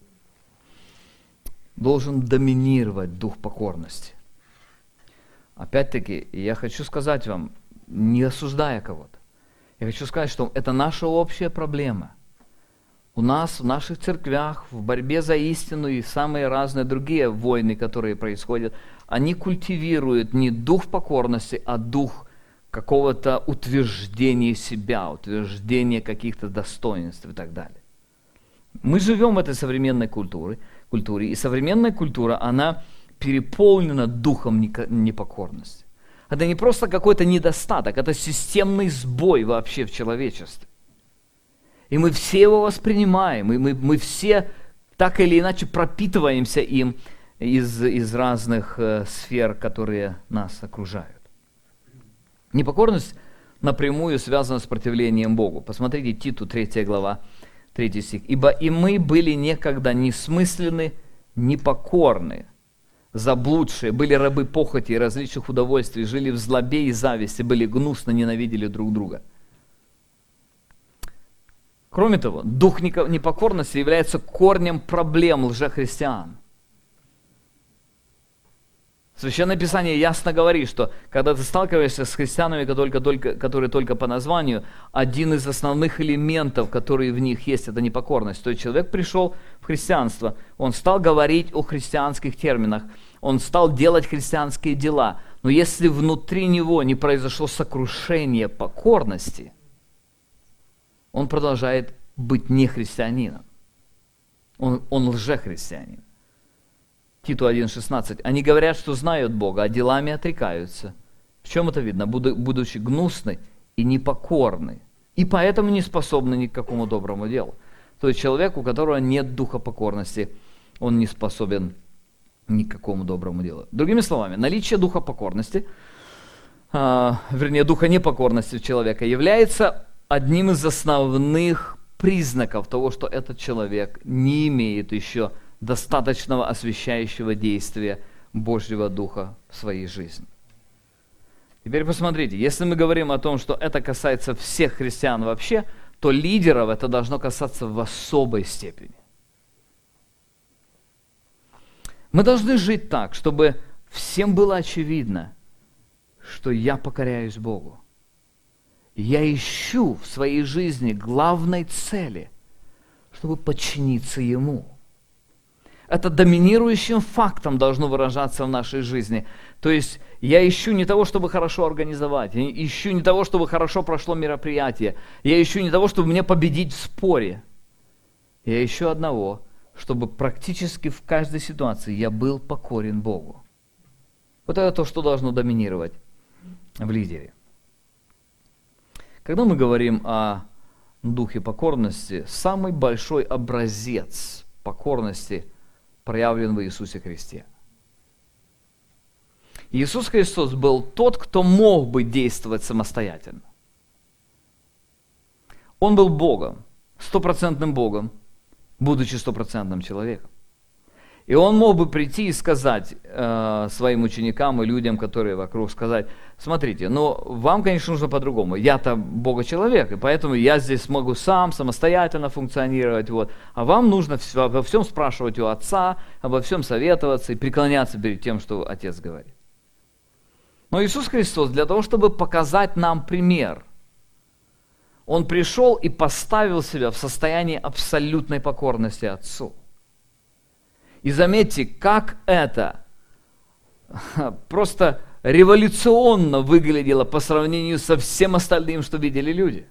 должен доминировать дух покорности. Опять-таки, я хочу сказать вам, не осуждая кого-то, я хочу сказать, что это наша общая проблема. У нас, в наших церквях, в борьбе за истину и самые разные другие войны, которые происходят, они культивируют не дух покорности, а дух какого-то утверждения себя, утверждения каких-то достоинств и так далее. Мы живем в этой современной культуре, и современная культура, она переполнена духом непокорности. Это не просто какой-то недостаток, это системный сбой вообще в человечестве. И мы все его воспринимаем, и мы все так или иначе пропитываемся им из разных сфер, которые нас окружают. Непокорность напрямую связана с противлением Богу. Посмотрите Титу, 3 глава, 3 стих. «Ибо и мы были некогда несмысленны, непокорны, заблудшие, были рабы похоти и различных удовольствий, жили в злобе и зависти, были гнусно, ненавидели друг друга». Кроме того, дух непокорности является корнем проблем лжехристиан. Священное Писание ясно говорит, что когда ты сталкиваешься с христианами, которые только по названию, один из основных элементов, которые в них есть, это непокорность. То есть человек пришел в христианство, он стал говорить о христианских терминах, он стал делать христианские дела, Но если внутри него не произошло сокрушение покорности, он продолжает быть не христианином. Он лжехристианин. Титу 1:16. Они говорят, что знают Бога, а делами отрекаются. В чем это видно? Будучи гнусны и непокорны. И поэтому не способны ни к какому доброму делу. То есть человек, у которого нет духа покорности, он не способен ни к какому доброму делу. Другими словами, наличие духа покорности, духа непокорности у человека является одним из основных признаков того, что этот человек не имеет еще достаточного освящающего действия Божьего Духа в своей жизни. Теперь посмотрите, если мы говорим о том, что это касается всех христиан вообще, то лидеров это должно касаться в особой степени. Мы должны жить так, чтобы всем было очевидно, что я покоряюсь Богу. Я ищу в своей жизни главной цели, чтобы подчиниться Ему. Это доминирующим фактом должно выражаться в нашей жизни. То есть я ищу не того, чтобы хорошо организовать, я ищу не того, чтобы хорошо прошло мероприятие, я ищу не того, чтобы мне победить в споре. Я ищу одного, чтобы практически в каждой ситуации я был покорен Богу. Вот это то, что должно доминировать в лидере. Когда мы говорим о духе покорности, самый большой образец покорности проявлен в Иисусе Христе. Иисус Христос был тот, кто мог бы действовать самостоятельно. Он был Богом, стопроцентным Богом, будучи стопроцентным человеком. И он мог бы прийти и сказать своим ученикам и людям, которые вокруг, сказать: смотрите, вам, конечно, нужно по-другому. Я-то Бога-человек, и поэтому я здесь могу сам, самостоятельно функционировать. А вам нужно обо всем спрашивать у Отца, обо всем советоваться и преклоняться перед тем, что Отец говорит. Но Иисус Христос для того, чтобы показать нам пример, Он пришел и поставил себя в состоянии абсолютной покорности Отцу. И заметьте, как это просто революционно выглядело по сравнению со всем остальным, что видели люди.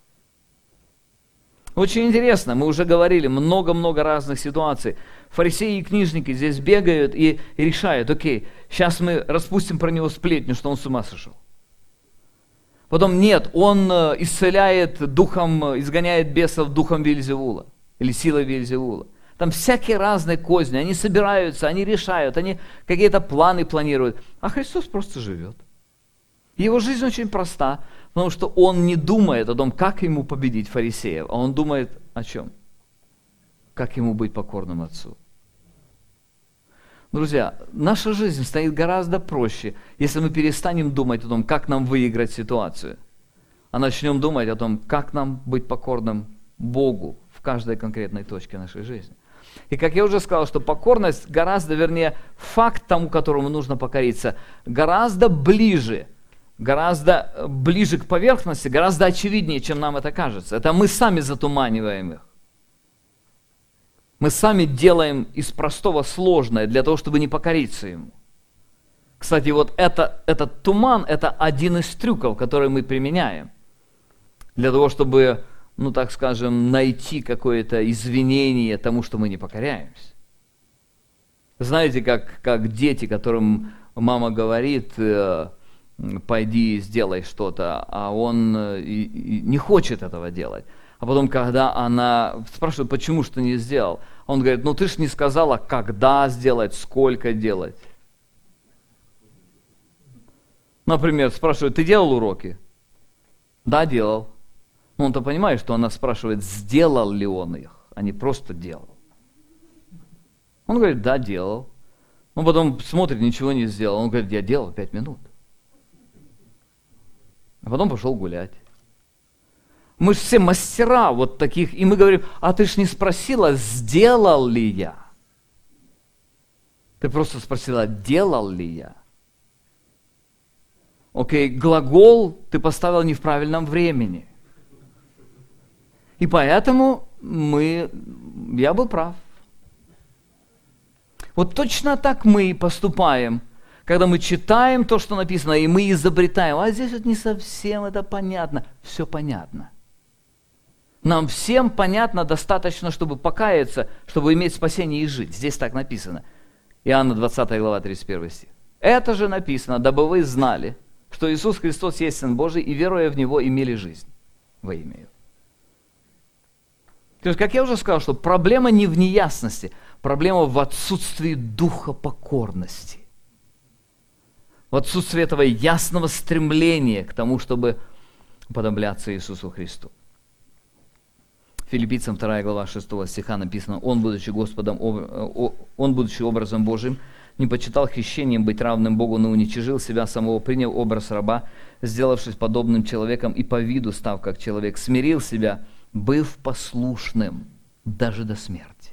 Очень интересно, мы уже говорили, много-много разных ситуаций. Фарисеи и книжники здесь бегают и решают: окей, сейчас мы распустим про него сплетню, что он с ума сошел. Потом нет, он исцеляет духом, изгоняет бесов духом Вельзевула или силой Вельзевула. Там всякие разные козни, они собираются, они решают, они какие-то планы планируют. А Христос просто живет. Его жизнь очень проста, потому что он не думает о том, как ему победить фарисеев, а он думает о чем? Как ему быть покорным Отцу. Друзья, наша жизнь станет гораздо проще, если мы перестанем думать о том, как нам выиграть ситуацию, а начнем думать о том, как нам быть покорным Богу в каждой конкретной точке нашей жизни. И как я уже сказал, что покорность гораздо, факт тому, которому нужно покориться, гораздо ближе к поверхности, гораздо очевиднее, чем нам это кажется. Это мы сами затуманиваем их. Мы сами делаем из простого сложное для того, чтобы не покориться Ему. Кстати, вот этот туман, это один из трюков, который мы применяем для того, чтобы, так скажем, найти какое-то извинение тому, что мы не покоряемся. Знаете, как дети, которым мама говорит: пойди сделай что-то, а он не хочет этого делать. А потом, когда она спрашивает, почему ж ты не сделал, он говорит: ты ж не сказала, когда сделать, сколько делать. Например, спрашивает: ты делал уроки? Да, делал. Он-то понимает, что она спрашивает, сделал ли он их, а не просто делал. Он говорит: да, делал. Он потом смотрит, ничего не сделал. Он говорит: я делал 5 минут. А потом пошел гулять. Мы же все мастера вот таких, и мы говорим: а ты ж не спросила, сделал ли я? Ты просто спросила, делал ли я? Окей, глагол ты поставил не в правильном времени. И поэтому я был прав. Вот точно так мы и поступаем, когда мы читаем то, что написано, и мы изобретаем, а здесь вот не совсем это понятно. Все понятно. Нам всем понятно достаточно, чтобы покаяться, чтобы иметь спасение и жить. Здесь так написано. Иоанна 20 глава, 31 стих. Это же написано, дабы вы знали, что Иисус Христос есть Сын Божий, и веруя в Него, имели жизнь во имя Его. То есть, как я уже сказал, что проблема не в неясности, проблема в отсутствии духа покорности. В отсутствии этого ясного стремления к тому, чтобы уподобляться Иисусу Христу. Филиппийцам 2 глава 6 стиха написано: Он, будучи образом Божьим, не почитал хищением быть равным Богу, но уничижил себя самого, приняв образ раба, сделавшись подобным человеком и по виду став как человек, смирил себя, быв послушным даже до смерти.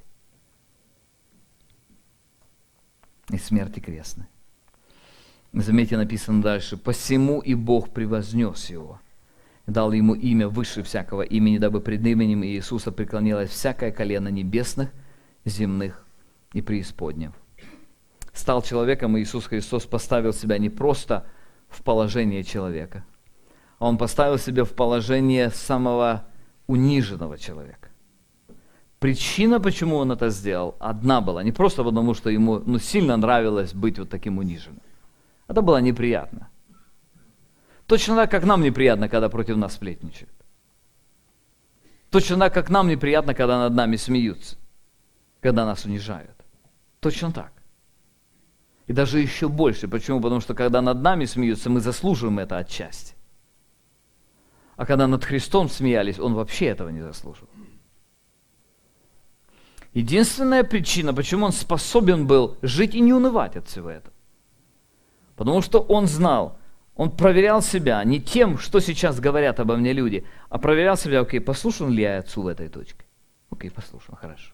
И смерти крестной. Заметьте, написано дальше: «Посему и Бог превознес его, дал ему имя выше всякого имени, дабы пред именем Иисуса преклонилось всякое колено небесных, земных и преисподних». Стал человеком, и Иисус Христос поставил себя не просто в положение человека, а Он поставил себя в положение самого униженного человека. Причина, почему Он это сделал, одна была. Не просто потому, что Ему сильно нравилось быть вот таким униженным. Это было неприятно. Точно так, как нам неприятно, когда против нас сплетничают. Точно так, как нам неприятно, когда над нами смеются, когда нас унижают. Точно так. И даже еще больше. Почему? Потому что когда над нами смеются, мы заслуживаем это отчасти. А когда над Христом смеялись, Он вообще этого не заслужил. Единственная причина, почему Он способен был жить и не унывать от всего этого. Потому что Он знал, Он проверял себя не тем, что сейчас говорят обо мне люди, а проверял себя: окей, послушан ли я Отцу в этой точке? Окей, послушан, хорошо.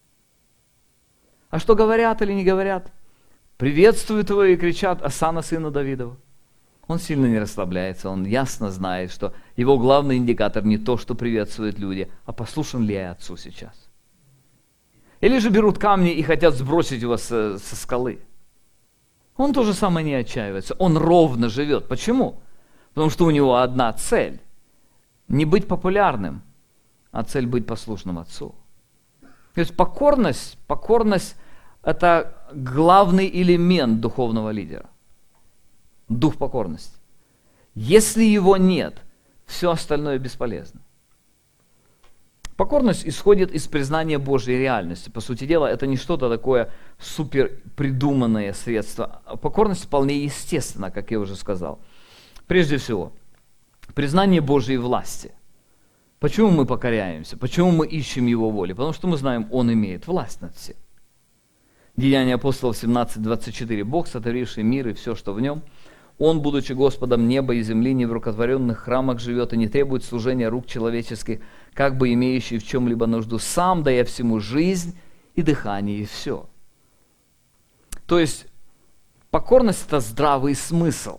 А что говорят или не говорят? Приветствуют его и кричат: «Осанна сына Давидова». Он сильно не расслабляется, он ясно знает, что его главный индикатор не то, что приветствуют люди, а послушан ли я Отцу сейчас. Или же берут камни и хотят сбросить его со скалы. Он тоже самое не отчаивается, он ровно живет. Почему? Потому что у него одна цель. Не быть популярным, а цель быть послушным Отцу. То есть покорность – это главный элемент духовного лидера. Дух покорности. Если его нет, все остальное бесполезно. Покорность исходит из признания Божьей реальности. По сути дела, это не что-то такое супер придуманное средство. Покорность вполне естественна, как я уже сказал. Прежде всего, признание Божьей власти. Почему мы покоряемся? Почему мы ищем Его воли? Потому что мы знаем, Он имеет власть над всем. Деяния апостолов 17:24. Бог, сотворивший мир и все, что в нем, Он, будучи Господом неба и земли, не в рукотворенных храмах живет и не требует служения рук человеческих, как бы имеющий в чем-либо нужду, сам дая всему жизнь и дыхание, и все. То есть покорность – это здравый смысл.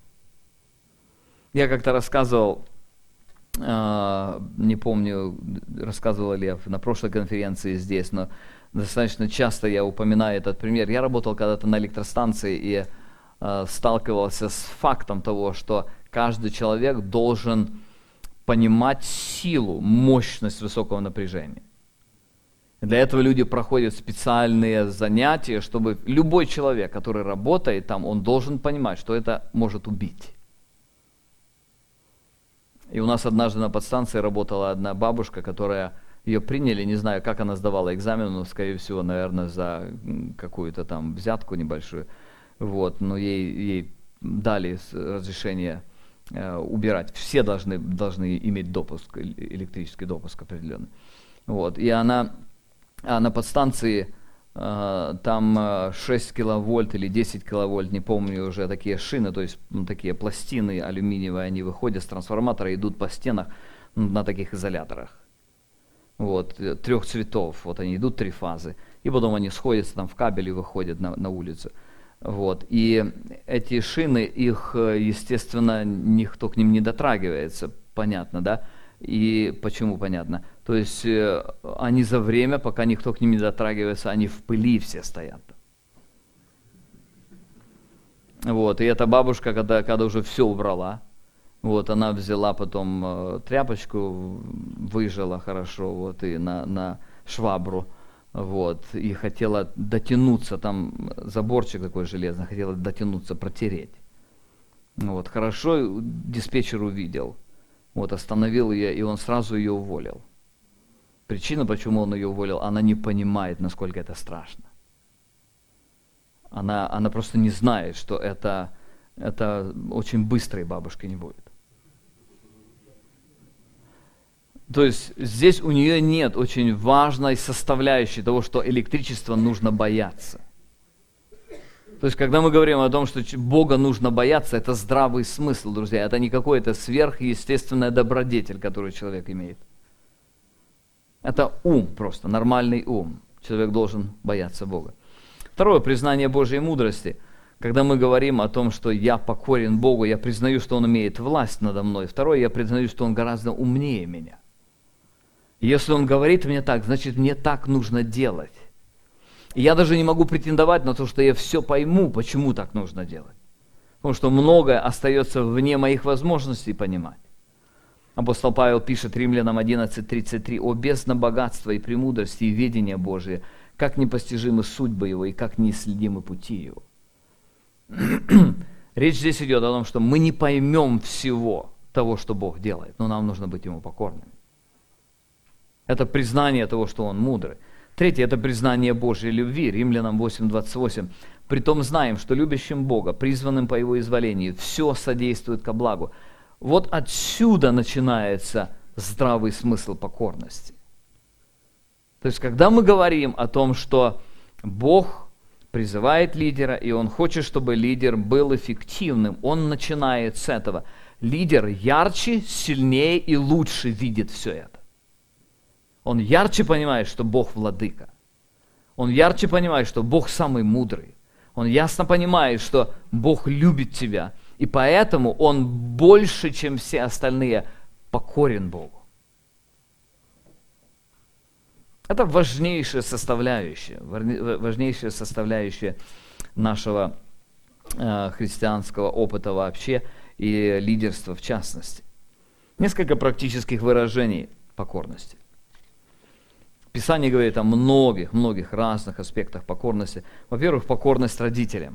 Я как-то рассказывал, не помню, рассказывал ли я на прошлой конференции здесь, но достаточно часто я упоминаю этот пример. Я работал когда-то на электростанции и сталкивался с фактом того, что каждый человек должен понимать силу, мощность высокого напряжения. Для этого люди проходят специальные занятия, чтобы любой человек, который работает там, он должен понимать, что это может убить. И у нас однажды на подстанции работала одна бабушка, которая ее приняли, не знаю, как она сдавала экзамен, но, скорее всего, наверное, за какую-то там взятку небольшую. Вот, но ей дали разрешение убирать. Все должны иметь допуск, электрический допуск определенный. Вот, и она на подстанции там 6 киловольт или 10 киловольт, не помню уже, такие шины, то есть такие пластины алюминиевые, они выходят с трансформатора, идут по стенах на таких изоляторах. Вот, 3 цветов, вот они идут 3 фазы, и потом они сходятся там в кабель и выходят на улицу. Вот, и эти шины, их, естественно, никто к ним не дотрагивается, понятно, да? И почему понятно? То есть они за время, пока никто к ним не дотрагивается, они в пыли все стоят. Вот, и эта бабушка, когда уже все убрала, вот, она взяла потом тряпочку, выжала хорошо, вот, и на швабру, вот, и хотела дотянуться, там заборчик такой железный, хотела дотянуться, протереть. Вот, хорошо диспетчер увидел, вот, остановил ее, и он сразу ее уволил. Причина, почему он ее уволил, она не понимает, насколько это страшно. Она просто не знает, что это очень быстрой бабушкой не будет. То есть здесь у нее нет очень важной составляющей того, что электричество нужно бояться. То есть когда мы говорим о том, что Бога нужно бояться, это здравый смысл, друзья. Это не какой-то сверхъестественный добродетель, который человек имеет. Это ум просто, нормальный ум. Человек должен бояться Бога. Второе, признание Божьей мудрости. Когда мы говорим о том, что я покорен Богу, я признаю, что Он имеет власть надо мной. Второе, я признаю, что Он гораздо умнее меня. Если Он говорит мне так, значит мне так нужно делать. И я даже не могу претендовать на то, что я все пойму, почему так нужно делать. Потому что многое остается вне моих возможностей понимать. Апостол Павел пишет Римлянам 11:33: «О бездна богатства и премудрости и ведения Божие, как непостижимы судьбы Его и как неисследимы пути Его». Речь здесь идет о том, что мы не поймем всего того, что Бог делает, но нам нужно быть Ему покорными. Это признание того, что Он мудрый. Третье – это признание Божьей любви. Римлянам 8:28. «Притом знаем, что любящим Бога, призванным по Его изволению, все содействует ко благу». Вот отсюда начинается здравый смысл покорности. То есть, когда мы говорим о том, что Бог призывает лидера, и Он хочет, чтобы лидер был эффективным, Он начинает с этого. Лидер ярче, сильнее и лучше видит все это. Он ярче понимает, что Бог владыка. Он ярче понимает, что Бог самый мудрый. Он ясно понимает, что Бог любит тебя. И поэтому он больше, чем все остальные, покорен Богу. Это важнейшая составляющая нашего христианского опыта вообще и лидерства в частности. Несколько практических выражений покорности. Писание говорит о многих разных аспектах покорности. Во-первых, покорность родителям.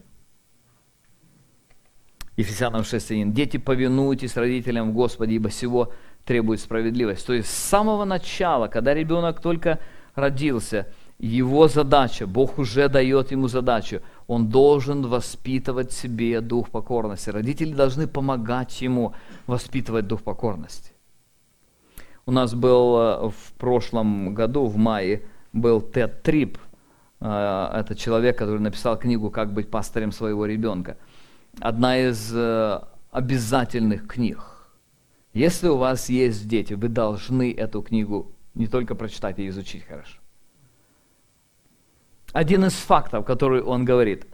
Ефесянам 6:1. «Дети, повинуйтесь родителям в Господе, ибо сего требует справедливость». То есть с самого начала, когда ребенок только родился, его задача, Бог уже дает ему задачу, он должен воспитывать в себе дух покорности. Родители должны помогать ему воспитывать дух покорности. У нас был в прошлом году, в мае, был Тед Трип. Это человек, который написал книгу «Как быть пастырем своего ребенка». Одна из обязательных книг. Если у вас есть дети, вы должны эту книгу не только прочитать, а и изучить хорошо. Один из фактов, который он говорит,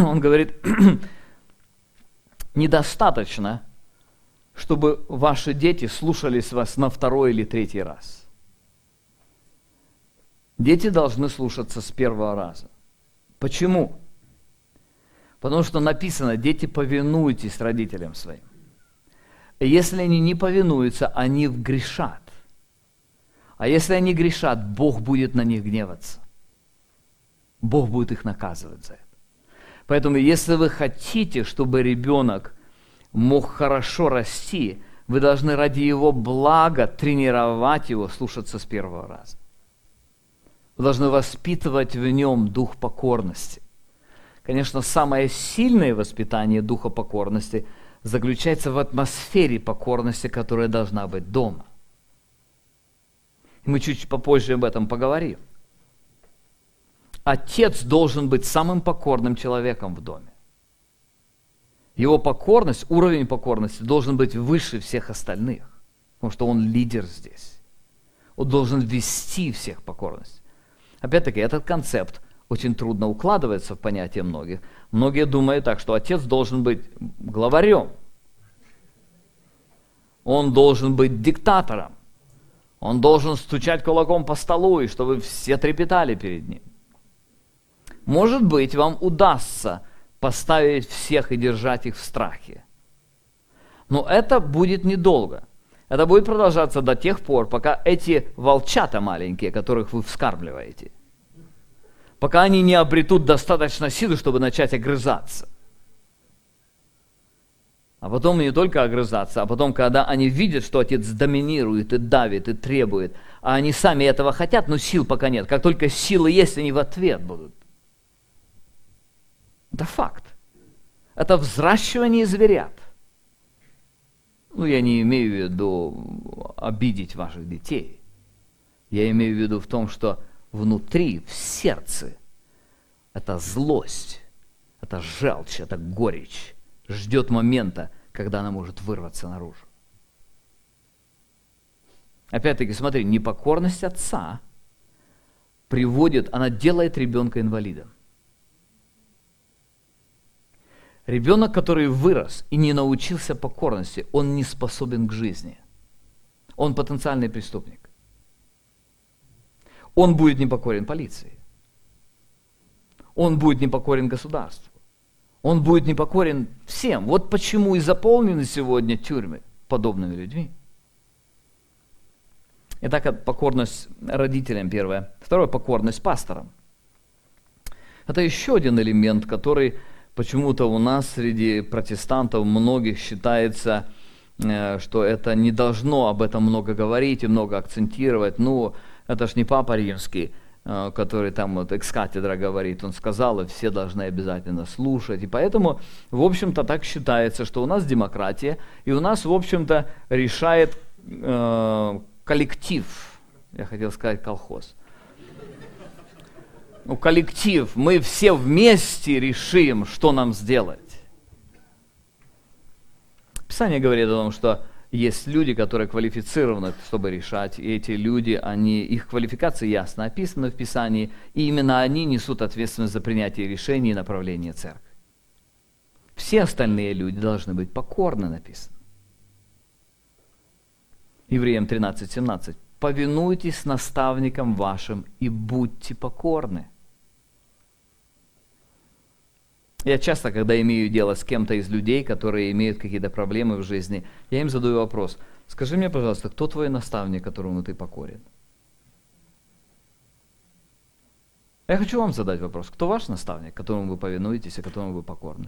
недостаточно, чтобы ваши дети слушались вас на второй или третий раз. Дети должны слушаться с первого раза. Почему? Потому что написано: дети, повинуйтесь родителям своим. И если они не повинуются, они грешат. А если они грешат, Бог будет на них гневаться. Бог будет их наказывать за это. Поэтому, если вы хотите, чтобы ребенок мог хорошо расти, вы должны ради его блага тренировать его слушаться с первого раза. Вы должны воспитывать в нем дух покорности. Конечно, самое сильное воспитание духа покорности заключается в атмосфере покорности, которая должна быть дома. Мы чуть попозже об этом поговорим. Отец должен быть самым покорным человеком в доме. Его покорность, уровень покорности должен быть выше всех остальных, потому что он лидер здесь. Он должен вести всех покорность. Опять-таки, этот концепт очень трудно укладывается в понятие многих. Многие думают так, что отец должен быть главарем. Он должен быть диктатором. Он должен стучать кулаком по столу, и чтобы все трепетали перед ним. Может быть, вам удастся поставить всех и держать их в страхе. Но это будет недолго. Это будет продолжаться до тех пор, пока эти волчата маленькие, которых вы вскармливаете, пока они не обретут достаточно силы, чтобы начать огрызаться. А потом не только огрызаться, а потом, когда они видят, что отец доминирует и давит, и требует, а они сами этого хотят, но сил пока нет. Как только силы есть, они в ответ будут. Это факт. Это взращивание зверят. Я не имею в виду обидеть ваших детей. Я имею в виду в том, что внутри, в сердце, это злость, это желчь, это горечь ждет момента, когда она может вырваться наружу. Опять-таки, смотри, непокорность отца приводит, она делает ребенка инвалидом. Ребенок, который вырос и не научился покорности, он не способен к жизни. Он потенциальный преступник. Он будет непокорен полиции. Он будет непокорен государству. Он будет непокорен всем. Вот почему и заполнены сегодня тюрьмы подобными людьми. Итак, покорность родителям первое. Второе, покорность пасторам. Это еще один элемент, который почему-то у нас среди протестантов многих считается, что это не должно об этом много говорить и много акцентировать. Это ж не Папа Римский, который там экс-катедра говорит, он сказал, и все должны обязательно слушать. И поэтому, в общем-то, так считается, что у нас демократия, и у нас, в общем-то, решает коллектив. Я хотел сказать колхоз. Коллектив. Мы все вместе решим, что нам сделать. Писание говорит о том, что есть люди, которые квалифицированы, чтобы решать, и эти люди, их квалификации ясно описаны в Писании, и именно они несут ответственность за принятие решений и направление церкви. Все остальные люди должны быть покорны, написано. Евреям 13:17. «Повинуйтесь наставникам вашим и будьте покорны». Я часто, когда имею дело с кем-то из людей, которые имеют какие-то проблемы в жизни, я им задаю вопрос. Скажи мне, пожалуйста, кто твой наставник, которому ты покорен? Я хочу вам задать вопрос. Кто ваш наставник, которому вы повинуетесь и которому вы покорны?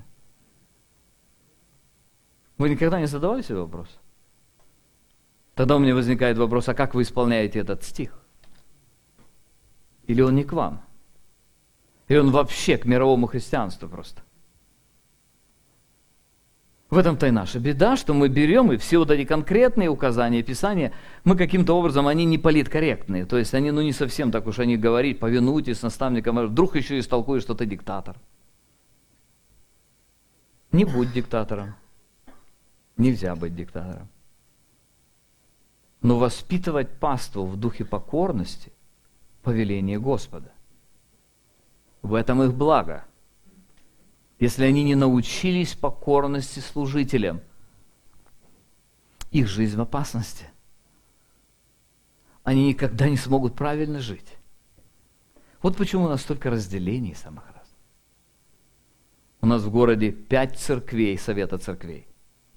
Вы никогда не задавали себе вопрос? Тогда у меня возникает вопрос, а как вы исполняете этот стих? Или он не к вам? Или он вообще к мировому христианству просто? В этом-то и наша беда, что мы берем и все вот эти конкретные указания Писания, мы каким-то образом, они не политкорректные. То есть они не совсем так уж они говорить, повинуйтесь наставникам, вдруг еще истолкуешь, что ты диктатор. Не будь диктатором. Нельзя быть диктатором. Но воспитывать паству в духе покорности – повеление Господа. В этом их благо. Если они не научились покорности служителям, их жизнь в опасности. Они никогда не смогут правильно жить. Вот почему у нас столько разделений самых разных. У нас в городе 5 церквей, совета церквей.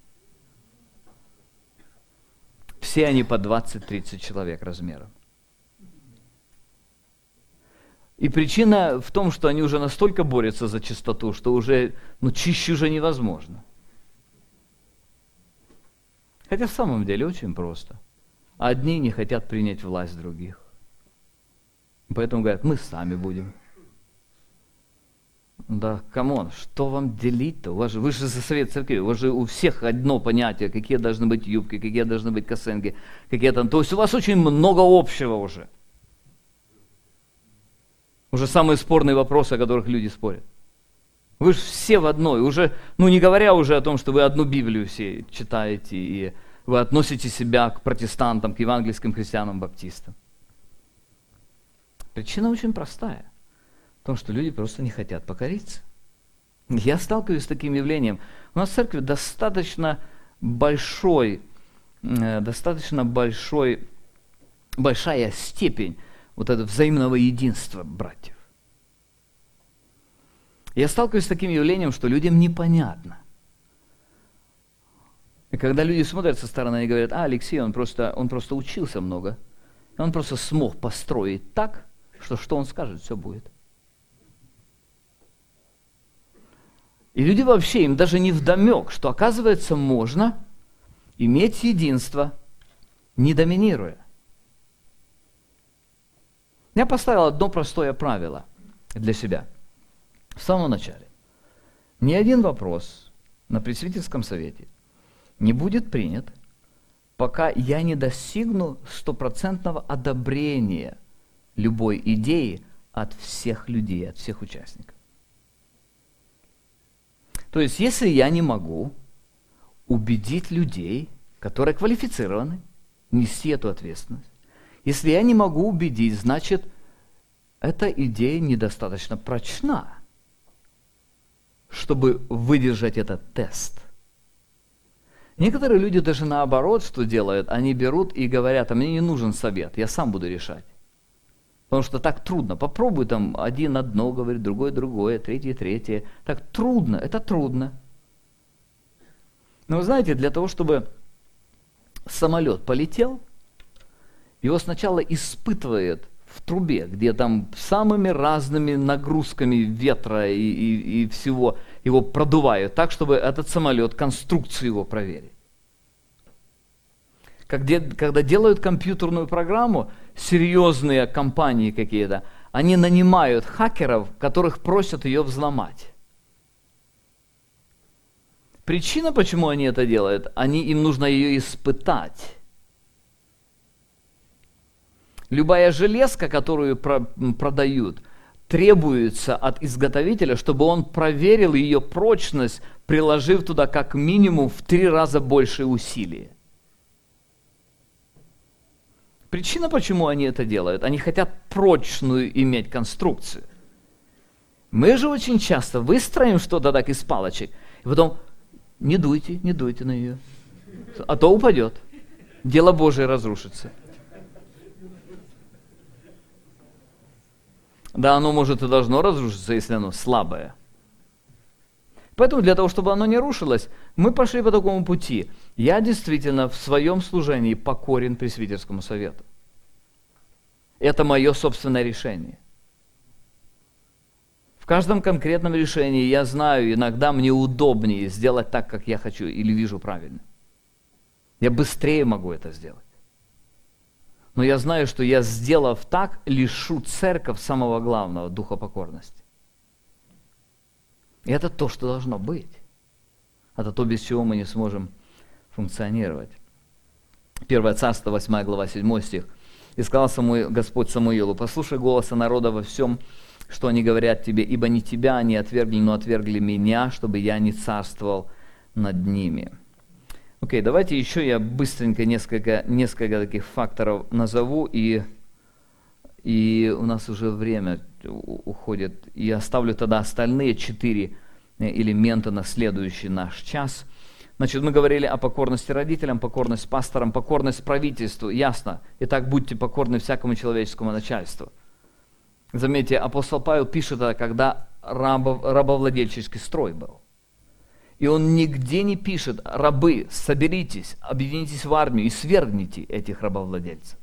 Все они по 20-30 человек размером. И причина в том, что они уже настолько борются за чистоту, что уже, чище уже невозможно. Хотя в самом деле очень просто. Одни не хотят принять власть других. Поэтому говорят, мы сами будем. Да, камон, что вам делить-то? Вы же за совет церкви, у вас же у всех одно понятие, какие должны быть юбки, какие должны быть косынки, какие там. То есть у вас очень много общего уже. Уже самые спорные вопросы, о которых люди спорят. Вы же все в одной. Уже, не говоря уже о том, что вы одну Библию все читаете, и вы относите себя к протестантам, к евангельским христианам, баптистам. Причина очень простая. В том, что люди просто не хотят покориться. Я сталкиваюсь с таким явлением. У нас в церкви достаточно большая степень вот этого взаимного единства братьев. Я сталкиваюсь с таким явлением, что людям непонятно. И когда люди смотрят со стороны и говорят: Алексей, он просто учился много, он просто смог построить так, что он скажет, все будет. И люди вообще, им даже не вдомек, что, оказывается, можно иметь единство, не доминируя. Я поставил одно простое правило для себя в самом начале. Ни один вопрос на пресвитерском совете не будет принят, пока я не достигну стопроцентного одобрения любой идеи от всех людей, от всех участников. То есть, если я не могу убедить людей, которые квалифицированы, нести эту ответственность, если я не могу убедить, значит, эта идея недостаточно прочна, чтобы выдержать этот тест. Некоторые люди даже наоборот, что делают, они берут и говорят: а мне не нужен совет, я сам буду решать. Потому что так трудно. Попробуй там один одно говорит, другой другое, третий третье. Так трудно, это трудно. Но вы знаете, для того, чтобы самолет полетел, его сначала испытывают в трубе, где там самыми разными нагрузками ветра и всего его продувают, так, чтобы этот самолет, конструкцию его проверить. Когда делают компьютерную программу, серьезные компании какие-то, они нанимают хакеров, которых просят ее взломать. Причина, почему они это делают, им нужно ее испытать. Любая железка, которую продают, требуется от изготовителя, чтобы он проверил ее прочность, приложив туда как минимум в 3 раза больше усилий. Причина, почему они это делают, они хотят прочную иметь конструкцию. Мы же очень часто выстроим что-то так из палочек, и потом не дуйте на нее, а то упадет, дело Божие разрушится. Да, оно может и должно разрушиться, если оно слабое. Поэтому для того, чтобы оно не рушилось, мы пошли по такому пути. Я действительно в своем служении покорен пресвитерскому совету. Это мое собственное решение. В каждом конкретном решении я знаю, иногда мне удобнее сделать так, как я хочу или вижу правильно. Я быстрее могу это сделать. Но я знаю, что я, сделав так, лишу церковь самого главного – духа покорности. И это то, что должно быть. Это то, без чего мы не сможем функционировать. 1 Царство, 8 глава, 7 стих. «И сказал Господь Самуилу: послушай голоса народа во всем, что они говорят тебе, ибо не тебя они отвергли, но отвергли меня, чтобы я не царствовал над ними». Окей, давайте еще я быстренько несколько таких факторов назову, и у нас уже время уходит. И оставлю тогда остальные 4 элемента на следующий наш час. Значит, мы говорили о покорности родителям, покорность пасторам, покорность правительству. Ясно. Итак, будьте покорны всякому человеческому начальству. Заметьте, апостол Павел пишет это, когда рабовладельческий строй был. И он нигде не пишет: рабы, соберитесь, объединитесь в армию и свергните этих рабовладельцев.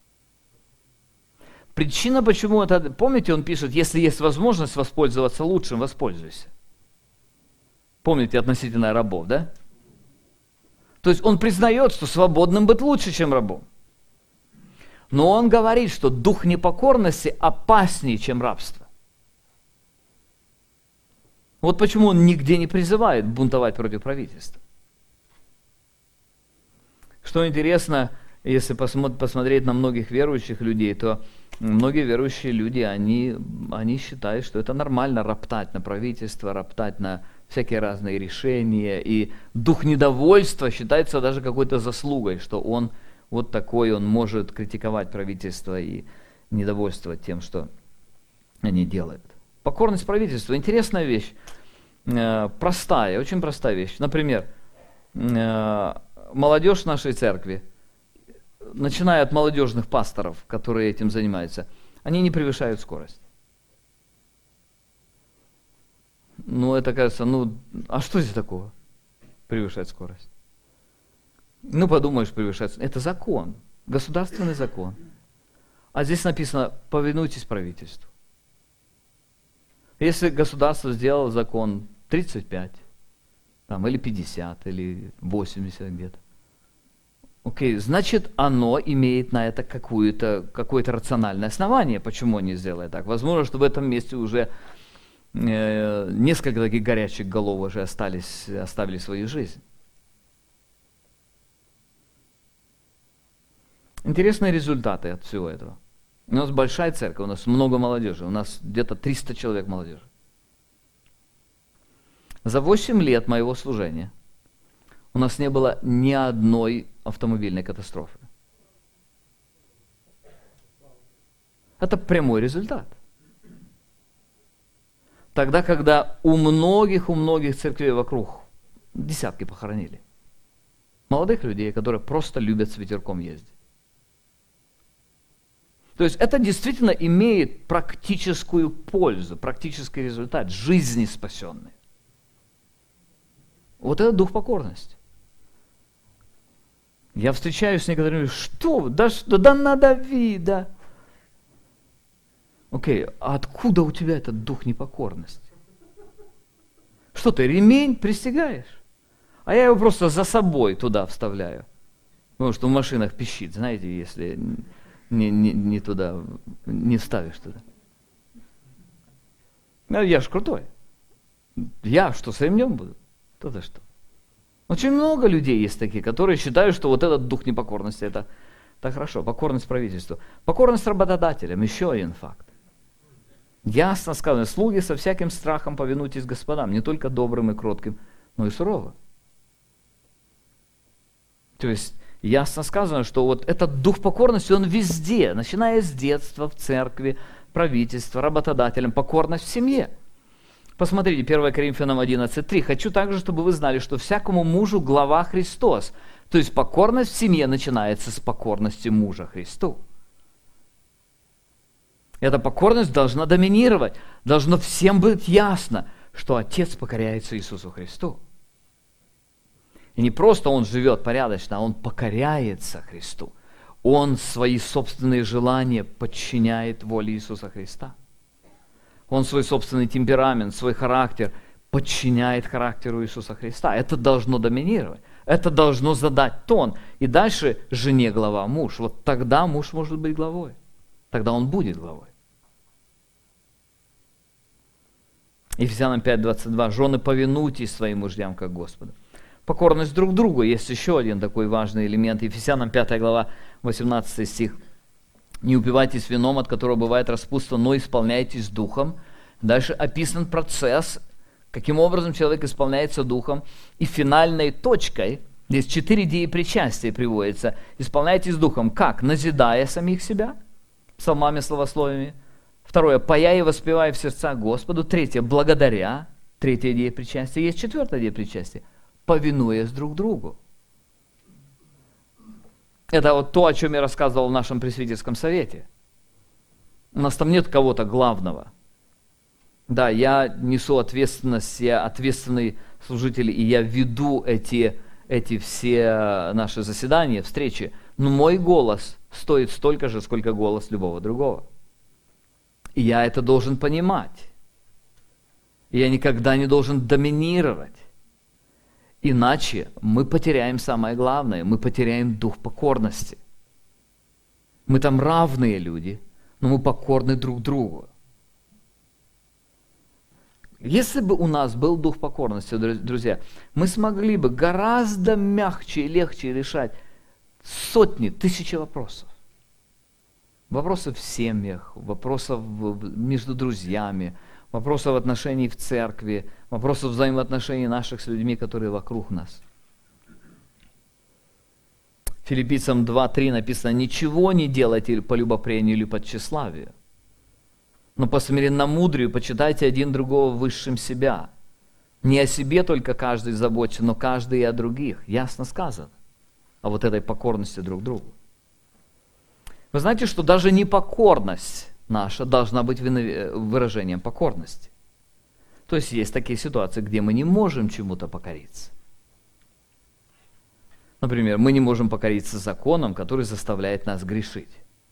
Причина, почему это... Помните, он пишет: если есть возможность воспользоваться лучшим, воспользуйся. Помните относительно рабов, да? То есть он признает, что свободным быть лучше, чем рабом. Но он говорит, что дух непокорности опаснее, чем рабство. Вот почему он нигде не призывает бунтовать против правительства. Что интересно, если посмотреть на многих верующих людей, то многие верующие люди, они считают, что это нормально роптать на правительство, роптать на всякие разные решения. И дух недовольства считается даже какой-то заслугой, что он вот такой, он может критиковать правительство и недовольствовать тем, что они делают. Покорность правительству – интересная вещь, простая, очень простая вещь. Например, молодежь нашей церкви, начиная от молодежных пасторов, которые этим занимаются, они не превышают скорость. это кажется, а что здесь такого? Превышать скорость. Подумаешь, превышать. Это закон, государственный закон. А здесь написано, повинуйтесь правительству. Если государство сделало закон 35, или 50, или 80 где-то, окей, значит, оно имеет на это какое-то рациональное основание, почему они сделали так. Возможно, что в этом месте уже несколько таких горячих голов уже оставили свою жизнь. Интересные результаты от всего этого. У нас большая церковь, у нас много молодежи, у нас где-то 300 человек молодежи. За 8 лет моего служения у нас не было ни одной автомобильной катастрофы. Это прямой результат. Тогда, когда у многих церквей вокруг десятки похоронили. Молодых людей, которые просто любят с ветерком ездить. То есть это действительно имеет практическую пользу, практический результат, жизни спасенной. Вот это дух покорности. Я встречаюсь с некоторыми, да надави, да. Окей, а откуда у тебя этот дух непокорности? Что ты, ремень пристегаешь? А я его просто за собой туда вставляю. Потому что в машинах пищит, знаете, если не туда, не вставишь туда. Я ж крутой. Я что, с ремнем буду? То-то что. Очень много людей есть такие, которые считают, что вот этот дух непокорности, это хорошо. Покорность правительству. Покорность работодателям, еще один факт. Ясно сказано, слуги со всяким страхом повинуйтесь господам, не только добрым и кротким, но и сурово. То есть ясно сказано, что вот этот дух покорности, он везде, начиная с детства, в церкви, правительство, работодателям, покорность в семье. Посмотрите, 1 Коринфянам 11:3. «Хочу также, чтобы вы знали, что всякому мужу глава Христос». То есть покорность в семье начинается с покорности мужа Христу. Эта покорность должна доминировать. Должно всем быть ясно, что Отец покоряется Иисусу Христу. И не просто Он живет порядочно, а Он покоряется Христу. Он свои собственные желания подчиняет воле Иисуса Христа. Он свой собственный темперамент, свой характер подчиняет характеру Иисуса Христа. Это должно доминировать. Это должно задать тон. И дальше жене глава муж. Вот тогда муж может быть главой. Тогда он будет главой. Ефесянам 5:22. «Жены, повинуйтесь своим мужьям, как Господу». Покорность друг другу есть еще один такой важный элемент. Ефесянам 5 глава, 18 стих. «Не упивайтесь вином, от которого бывает распутство, но исполняйтесь духом». Дальше описан процесс, каким образом человек исполняется духом. И финальной точкой, здесь 4 деепричастия приводится. Исполняйтесь духом как? Назидая самих себя, псалмами, словословиями. 2. Паяя и воспевая в сердца Господу. 3. Благодаря. 3 деепричастие. Есть 4 деепричастие. Повинуясь друг другу. Это вот то, о чем я рассказывал в нашем пресвитерском совете. У нас там нет кого-то главного. Да, я несу ответственность, я ответственный служитель, и я веду эти все наши заседания, встречи. Но мой голос стоит столько же, сколько голос любого другого. И я это должен понимать. И я никогда не должен доминировать. Иначе мы потеряем самое главное, мы потеряем дух покорности. Мы там равные люди, но мы покорны друг другу. Если бы у нас был дух покорности, друзья, мы смогли бы гораздо мягче и легче решать сотни, тысячи вопросов. Вопросов в семьях, вопросов между друзьями, вопросов отношений в церкви, вопросов взаимоотношений наших с людьми, которые вокруг нас. Филиппийцам 2:3 написано: «Ничего не делайте по любопрению или по тщеславию, но по смиренномудрию почитайте один другого высшим себя. Не о себе только каждый заботится, но каждый и о других». Ясно сказано о вот этой покорности друг другу. Вы знаете, что даже непокорность наша должна быть выражением покорности. То есть такие ситуации, где мы не можем чему-то покориться. Например, мы не можем покориться законам, который заставляет нас грешить.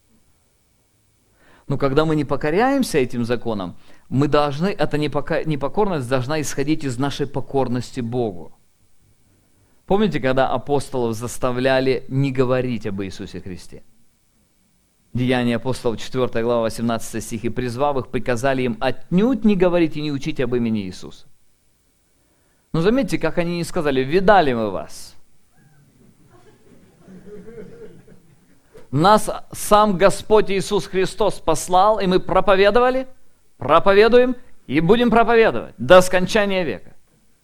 Но когда мы не покоряемся этим законам, мы должны, эта непокорность должна исходить из нашей покорности Богу. Помните, когда апостолов заставляли не говорить об Иисусе Христе? Деяния апостолов, 4 глава, 18 стих. «И призвав их, приказали им отнюдь не говорить и не учить об имени Иисуса». Но заметьте, как они не сказали: «Видали мы вас». Нас сам Господь Иисус Христос послал, и мы проповедовали, проповедуем и будем проповедовать до скончания века.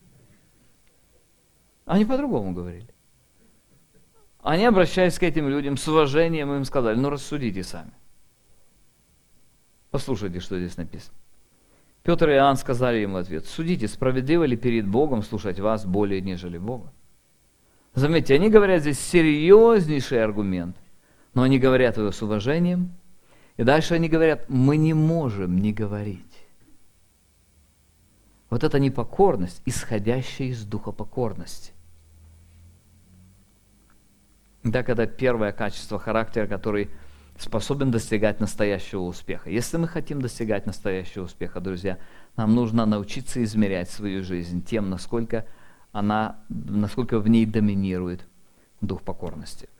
Они по-другому говорили. Они, обращаясь к этим людям с уважением, им сказали: ну рассудите сами. Послушайте, что здесь написано. Петр и Иоанн сказали ему в ответ: судите, справедливо ли перед Богом слушать вас более, нежели Бога? Заметьте, они говорят здесь серьезнейший аргумент, но они говорят его с уважением. И дальше они говорят: мы не можем не говорить. Вот это непокорность, исходящая из духа покорности. Итак, это первое качество характера, который способен достигать настоящего успеха. Если мы хотим достигать настоящего успеха, друзья, нам нужно научиться измерять свою жизнь тем, насколько в ней доминирует дух покорности.